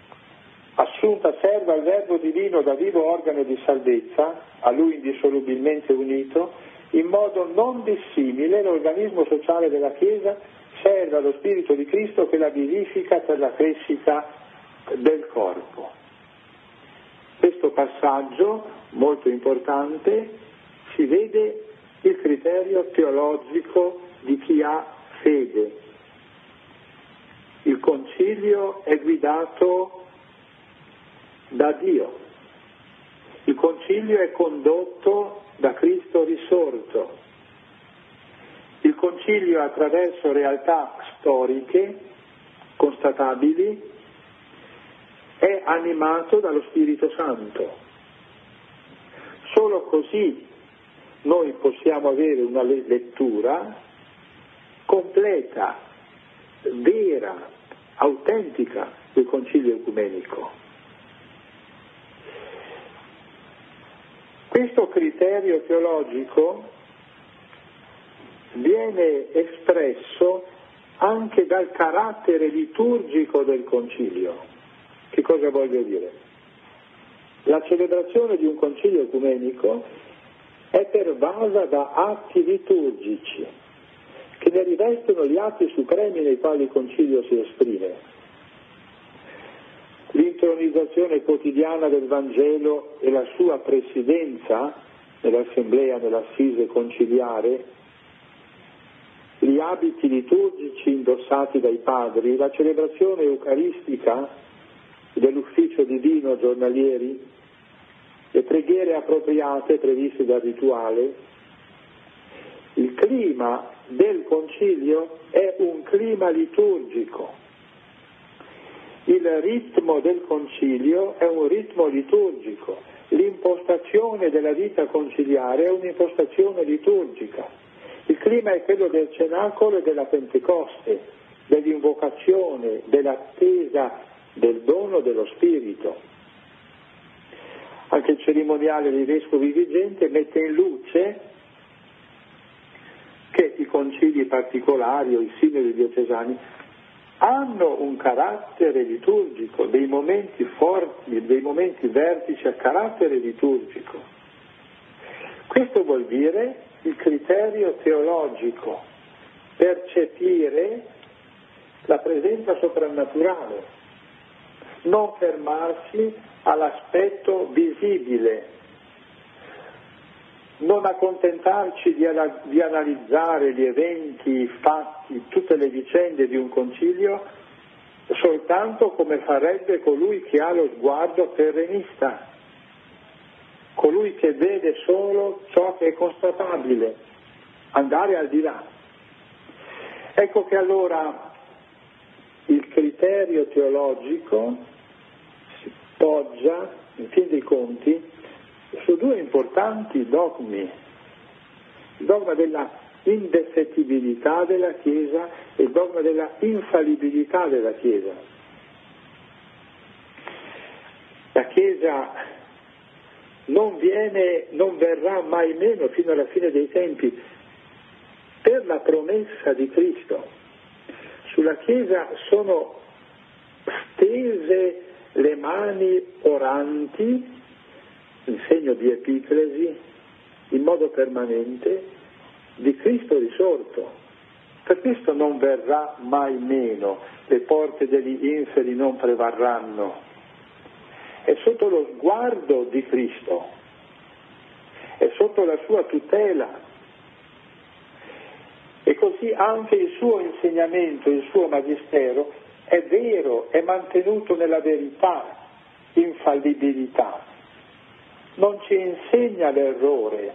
serve al Verbo divino da vivo organo di salvezza, a Lui indissolubilmente unito, in modo non dissimile l'organismo sociale della Chiesa serve allo Spirito di Cristo che la vivifica per la crescita del corpo. Questo passaggio, molto importante, si vede il criterio teologico di chi ha fede. Il concilio è guidato da Dio, il concilio è condotto da Cristo risorto, il concilio attraverso realtà storiche constatabili è animato dallo Spirito Santo. Solo così noi possiamo avere una lettura completa, vera, autentica del concilio ecumenico. Questo criterio teologico viene espresso anche dal carattere liturgico del concilio. Che cosa voglio dire? La celebrazione di un concilio ecumenico è pervasa da atti liturgici che ne rivestono gli atti supremi nei quali il concilio si esprime. L'intronizzazione quotidiana del Vangelo e la sua presidenza nell'assemblea, nell'assise conciliare, gli abiti liturgici indossati dai padri, la celebrazione eucaristica dell'ufficio divino giornalieri, le preghiere appropriate previste dal rituale. Il clima del concilio è un clima liturgico. Il ritmo del concilio è un ritmo liturgico. L'impostazione della vita conciliare è un'impostazione liturgica. Il clima è quello del cenacolo e della Pentecoste, dell'invocazione, dell'attesa del dono dello Spirito. Anche il cerimoniale dei vescovi vigente mette in luce che i concili particolari o i sinodi diocesani hanno un carattere liturgico, dei momenti forti, dei momenti vertici a carattere liturgico. Questo vuol dire il criterio teologico, percepire la presenza soprannaturale, non fermarsi all'aspetto visibile, non accontentarci di analizzare gli eventi, i fatti, tutte le vicende di un concilio soltanto come farebbe colui che ha lo sguardo terrenista, colui che vede solo ciò che è constatabile, andare al di là. Ecco che allora il criterio teologico si poggia, in fin dei conti, su due importanti dogmi: il dogma della indefettibilità della Chiesa e il dogma della infallibilità della Chiesa. La Chiesa non verrà mai meno fino alla fine dei tempi per la promessa di Cristo. Sulla Chiesa sono stese le mani oranti in segno di epiclesi, in modo permanente, di Cristo risorto. Per questo non verrà mai meno, le porte degli inferi non prevarranno. È sotto lo sguardo di Cristo, è sotto la sua tutela. E così anche il suo insegnamento, il suo magistero è vero, è mantenuto nella verità, infallibilità, non ci insegna l'errore.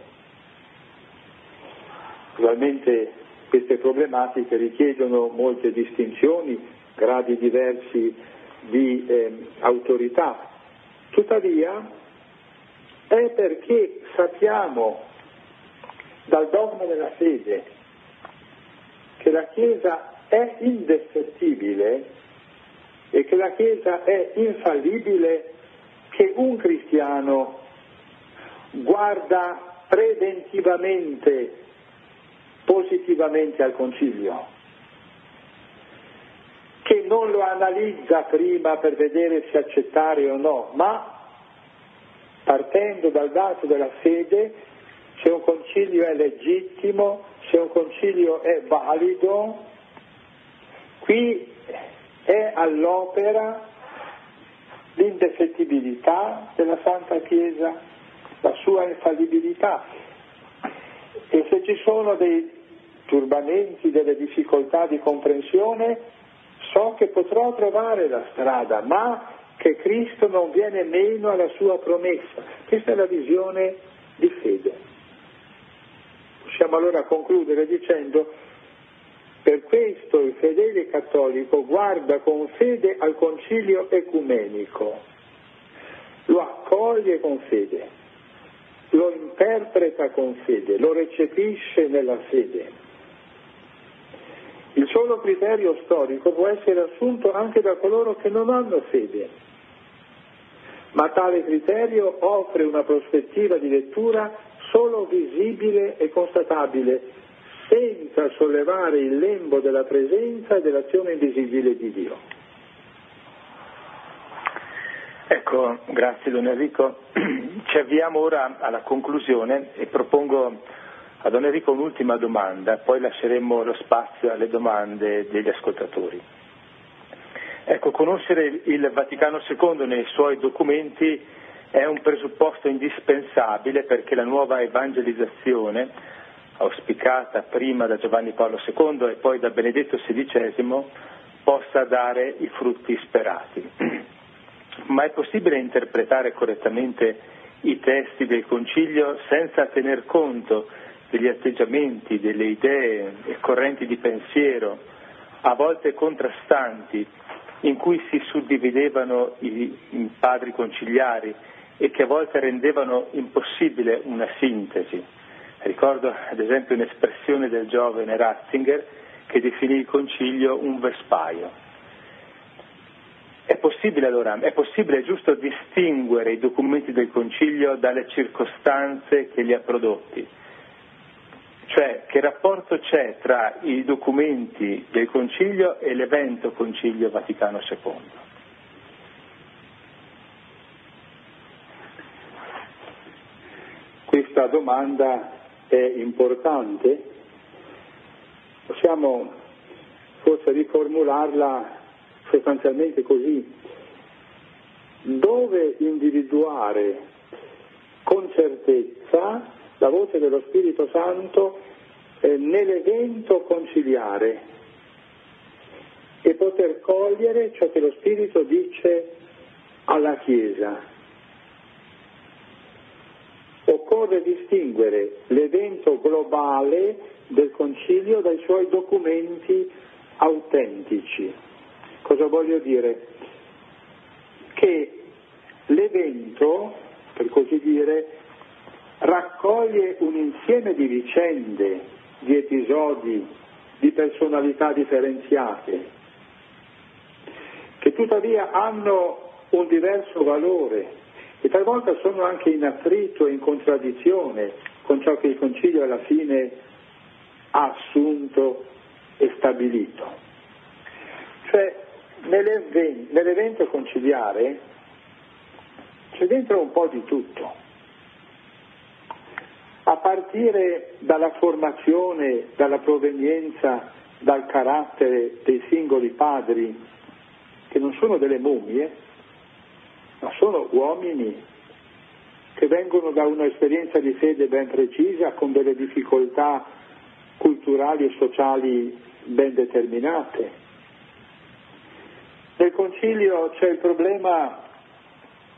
Naturalmente queste problematiche richiedono molte distinzioni, gradi diversi di autorità. Tuttavia è perché sappiamo dal dogma della fede che la Chiesa è indefettibile e che la Chiesa è infallibile che un cristiano guarda preventivamente, positivamente al Concilio, che non lo analizza prima per vedere se accettare o no, ma partendo dal dato della fede, se un concilio è legittimo, se un concilio è valido, qui è all'opera l'indefettibilità della Santa Chiesa, la sua infallibilità. E se ci sono dei turbamenti, delle difficoltà di comprensione, so che potrò trovare la strada, ma che Cristo non viene meno alla sua promessa. Questa è la visione di fede. Possiamo allora concludere dicendo: per questo il fedele cattolico guarda con fede al concilio ecumenico, lo accoglie con fede, lo interpreta con fede, lo recepisce nella fede. Il solo criterio storico può essere assunto anche da coloro che non hanno fede, ma tale criterio offre una prospettiva di lettura solo visibile e constatabile, senza sollevare il lembo della presenza e dell'azione invisibile di Dio. Ecco, grazie Don Enrico. Ci avviamo ora alla conclusione e propongo a Don Enrico un'ultima domanda, poi lasceremo lo spazio alle domande degli ascoltatori. Ecco, conoscere il Vaticano II nei suoi documenti è un presupposto indispensabile perché la nuova evangelizzazione, auspicata prima da Giovanni Paolo II e poi da Benedetto XVI, possa dare i frutti sperati. Ma è possibile interpretare correttamente i testi del Concilio senza tener conto degli atteggiamenti, delle idee e correnti di pensiero, a volte contrastanti, in cui si suddividevano i padri conciliari e che a volte rendevano impossibile una sintesi. Ricordo ad esempio un'espressione del giovane Ratzinger che definì il Concilio un vespaio. È possibile giusto distinguere i documenti del Concilio dalle circostanze che li ha prodotti? Cioè, che rapporto c'è tra i documenti del Concilio e l'evento Concilio Vaticano II? Questa domanda è importante. Possiamo forse riformularla sostanzialmente così: dove individuare con certezza la voce dello Spirito Santo nell'evento conciliare e poter cogliere ciò che lo Spirito dice alla Chiesa. Occorre distinguere l'evento globale del Concilio dai suoi documenti autentici. Cosa voglio dire? Che l'evento, per così dire, raccoglie un insieme di vicende, di episodi, di personalità differenziate, che tuttavia hanno un diverso valore e talvolta sono anche in attrito e in contraddizione con ciò che il Concilio alla fine ha assunto e stabilito. Cioè, nell'evento conciliare c'è dentro un po' di tutto, a partire dalla formazione, dalla provenienza, dal carattere dei singoli padri, che non sono delle mummie, ma sono uomini che vengono da un'esperienza di fede ben precisa, con delle difficoltà culturali e sociali ben determinate. Nel Concilio c'è il problema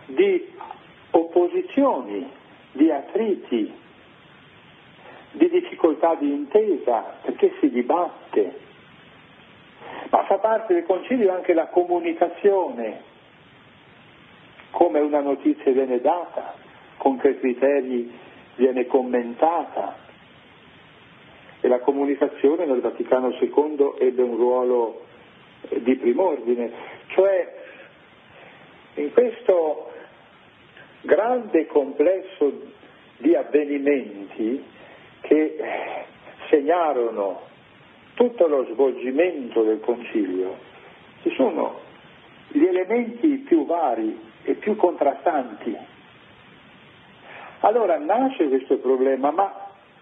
di opposizioni, di attriti, di difficoltà di intesa, perché si dibatte. Ma fa parte del concilio anche la comunicazione, come una notizia viene data, con che criteri viene commentata. E la comunicazione nel Vaticano II ebbe un ruolo di prim'ordine, cioè in questo grande complesso di avvenimenti che segnarono tutto lo svolgimento del Concilio, ci sono gli elementi più vari e più contrastanti. Allora nasce questo problema, ma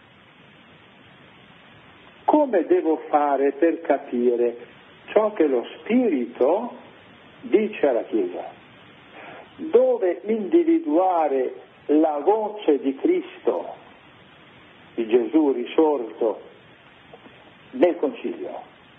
come devo fare per capire ciò che lo Spirito dice alla Chiesa? Dove individuare la voce di Cristo, di Gesù risorto, nel Concilio?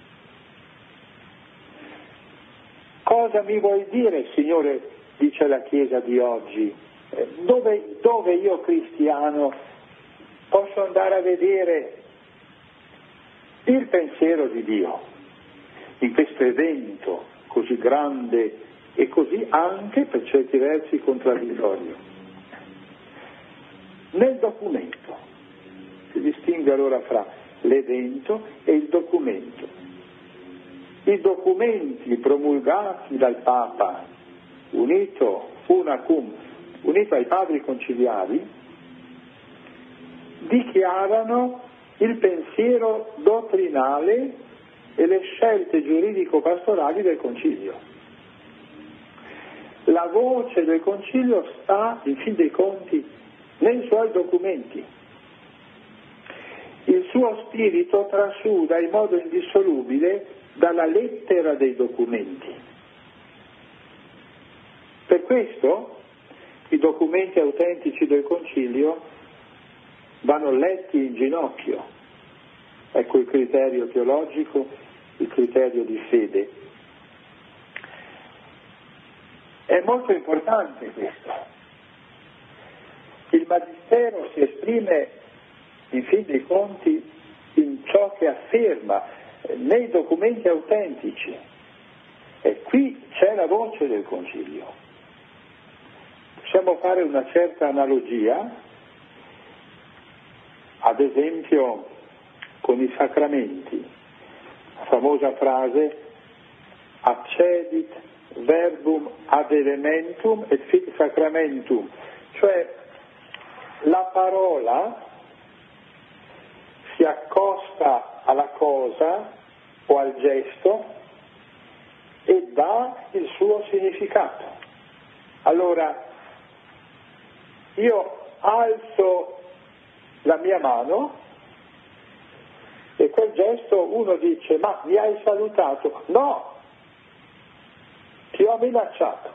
Cosa mi vuoi dire, Signore, dice la Chiesa di oggi? Dove io cristiano posso andare a vedere il pensiero di Dio in questo evento così grande e così anche per certi versi contraddittorio? Nel documento si distingue allora fra l'evento e il documento. I documenti promulgati dal Papa, unito ai padri conciliari, dichiarano il pensiero dottrinale e le scelte giuridico-pastorali del Concilio. La voce del Concilio sta, in fin dei conti, nei suoi documenti. Il suo spirito trasuda in modo indissolubile dalla lettera dei documenti. Per questo i documenti autentici del Concilio vanno letti in ginocchio. Ecco il criterio teologico, il criterio di fede. È molto importante questo. Il Magistero si esprime, in fin dei conti, in ciò che afferma nei documenti autentici. E qui c'è la voce del Concilio. Possiamo fare una certa analogia, ad esempio con i sacramenti. La famosa frase accedit verbum ad elementum et fit sacramentum, cioè la parola si accosta alla cosa o al gesto e dà il suo significato. Allora, io alzo la mia mano e quel gesto uno dice: ma mi hai salutato? No, ti ho minacciato.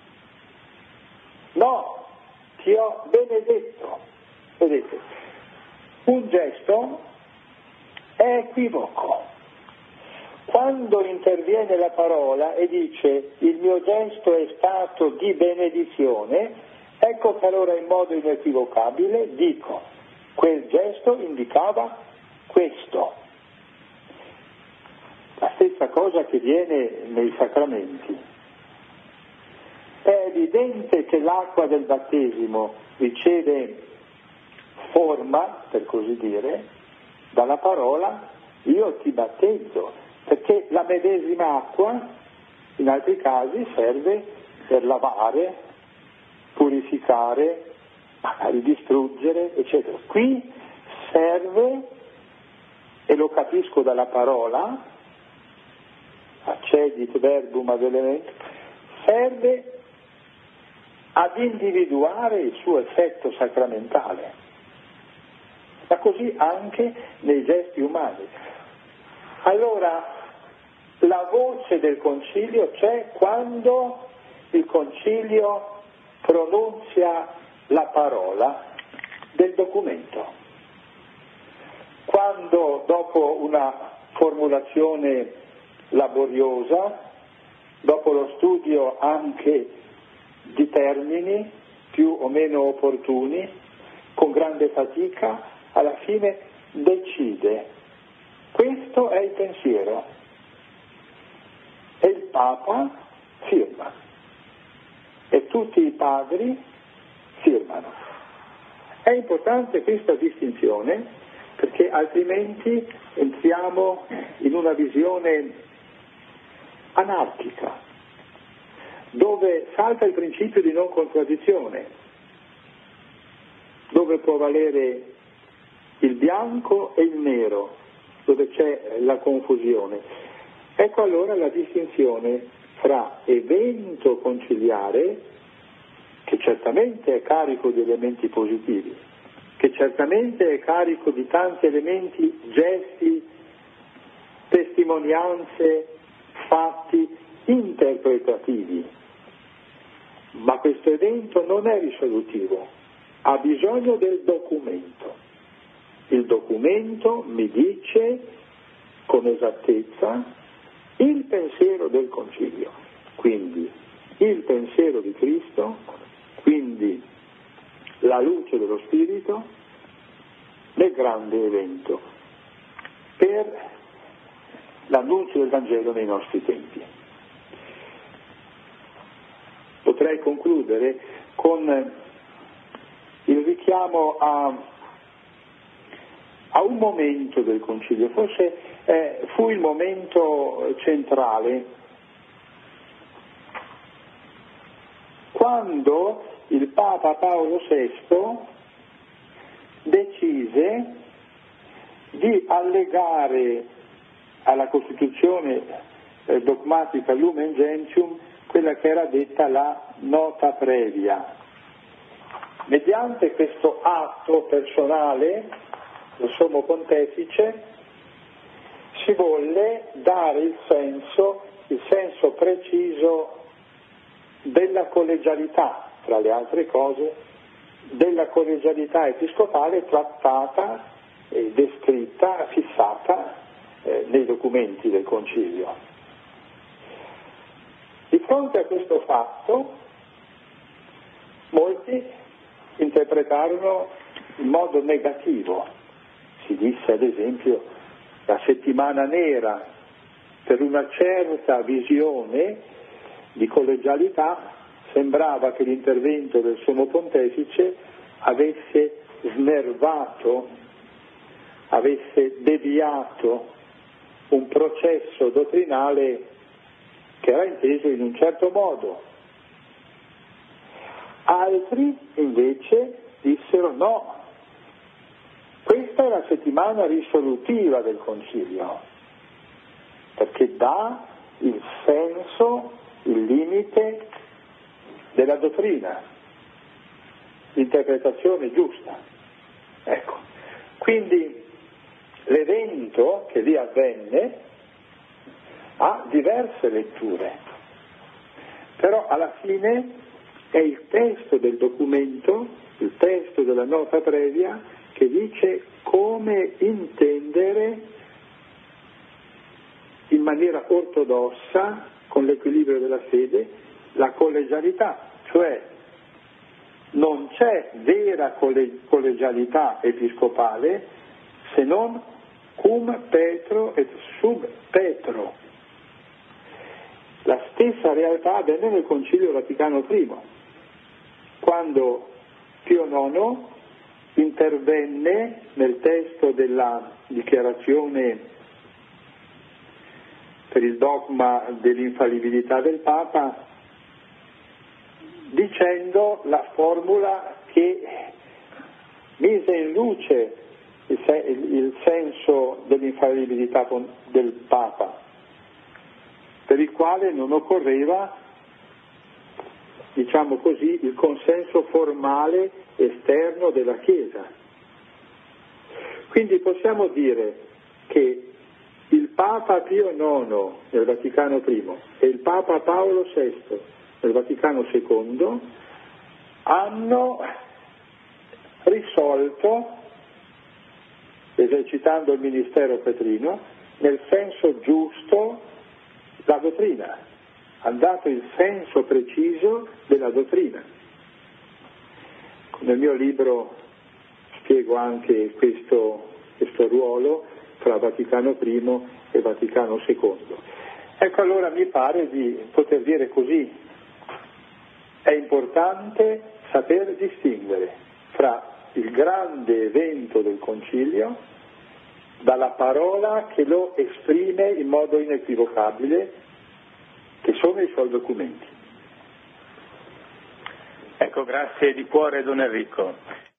No, ti ho benedetto. Vedete, un gesto è equivoco. Quando interviene la parola e dice il mio gesto è stato di benedizione, ecco che allora in modo inequivocabile dico quel gesto indicava questo. La stessa cosa che viene nei sacramenti. È evidente che l'acqua del battesimo riceve forma, per così dire, dalla parola io ti battezzo, perché la medesima acqua in altri casi serve per lavare, purificare, distruggere, eccetera. Qui serve, e lo capisco dalla parola, accedit verbum ad elementum, serve ad individuare il suo effetto sacramentale, ma così anche nei gesti umani. Allora, la voce del Concilio c'è quando il Concilio pronunzia la parola del documento. Quando dopo una formulazione laboriosa, dopo lo studio anche di termini più o meno opportuni, con grande fatica, alla fine decide. Questo è il pensiero. E il Papa firma. E tutti i padri firmano. È importante questa distinzione perché altrimenti entriamo in una visione anarchica, dove salta il principio di non contraddizione, dove può valere il bianco e il nero, dove c'è la confusione. Ecco allora la distinzione fra evento conciliare, che certamente è carico di elementi positivi, che certamente è carico di tanti elementi, gesti, testimonianze, fatti interpretativi, ma questo evento non è risolutivo, ha bisogno del documento. Il documento mi dice con esattezza il pensiero del Concilio, quindi il pensiero di Cristo, quindi la luce dello Spirito nel grande evento per l'annuncio del Vangelo nei nostri tempi. Potrei concludere con il richiamo a un momento del Concilio, forse fu il momento centrale, quando il Papa Paolo VI decise di allegare alla Costituzione dogmatica Lumen Gentium quella che era detta la nota previa. Mediante questo atto personale del Sommo Pontefice si volle dare il senso preciso della collegialità, tra le altre cose, della collegialità episcopale trattata, descritta, fissata nei documenti del Concilio. Di fronte a questo fatto, molti interpretarono in modo negativo. Si disse ad esempio la settimana nera per una certa visione di collegialità. Sembrava che l'intervento del Sommo Pontefice avesse snervato, avesse deviato un processo dottrinale che era inteso in un certo modo. Altri invece dissero no, questa è la settimana risolutiva del Concilio, perché dà il senso, il limite della dottrina, l'interpretazione giusta. Ecco, quindi l'evento che lì avvenne ha diverse letture, però alla fine è il testo del documento, il testo della nota previa, che dice come intendere in maniera ortodossa, con l'equilibrio della fede, la collegialità, cioè non c'è vera collegialità episcopale se non cum Petro et sub Petro. La stessa realtà avvenne nel Concilio Vaticano I, quando Pio IX intervenne nel testo della dichiarazione per il dogma dell'infallibilità del Papa, dicendo la formula che mise in luce il senso dell'infallibilità del Papa, per il quale non occorreva, diciamo così, il consenso formale esterno della Chiesa. Quindi possiamo dire che il Papa Pio IX nel Vaticano I e il Papa Paolo VI nel Vaticano II hanno risolto, esercitando il ministero petrino, nel senso giusto la dottrina. ha dato il senso preciso della dottrina. Nel mio libro spiego anche questo ruolo tra Vaticano I e Vaticano II. Ecco, allora mi pare di poter dire così: è importante saper distinguere fra il grande evento del Concilio dalla parola che lo esprime in modo inequivocabile, che sono i suoi documenti. Ecco, grazie di cuore Don Enrico.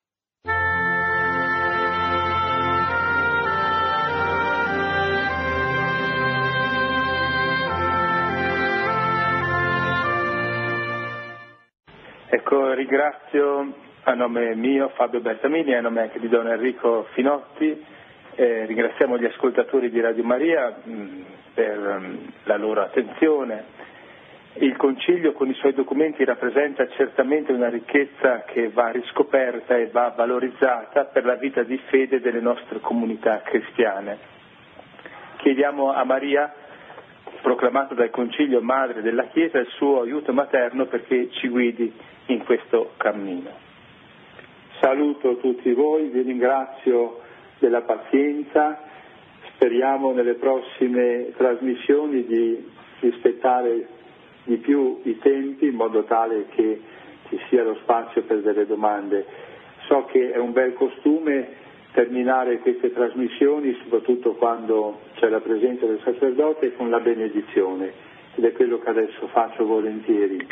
Ecco, ringrazio a nome mio Fabio Bertamini e a nome anche di Don Enrico Finotti, ringraziamo gli ascoltatori di Radio Maria per la loro attenzione. Il Concilio con i suoi documenti rappresenta certamente una ricchezza che va riscoperta e va valorizzata per la vita di fede delle nostre comunità cristiane. Chiediamo a Maria, proclamato dal Concilio Madre della Chiesa, il suo aiuto materno perché ci guidi in questo cammino. Saluto tutti voi, vi ringrazio della pazienza, speriamo nelle prossime trasmissioni di rispettare di più i tempi in modo tale che ci sia lo spazio per delle domande. So che è un bel costume terminare queste trasmissioni, soprattutto quando c'è la presenza del sacerdote, con la benedizione, ed è quello che adesso faccio volentieri.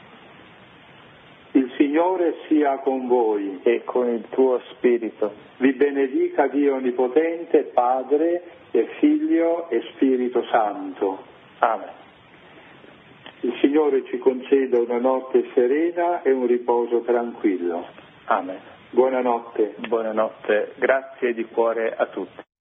Il Signore sia con voi E con il tuo spirito. Vi benedica Dio Onnipotente, Padre e Figlio e Spirito Santo. Amen. Il Signore ci conceda una notte serena e un riposo tranquillo. Amen. Buonanotte. Buonanotte, grazie di cuore a tutti.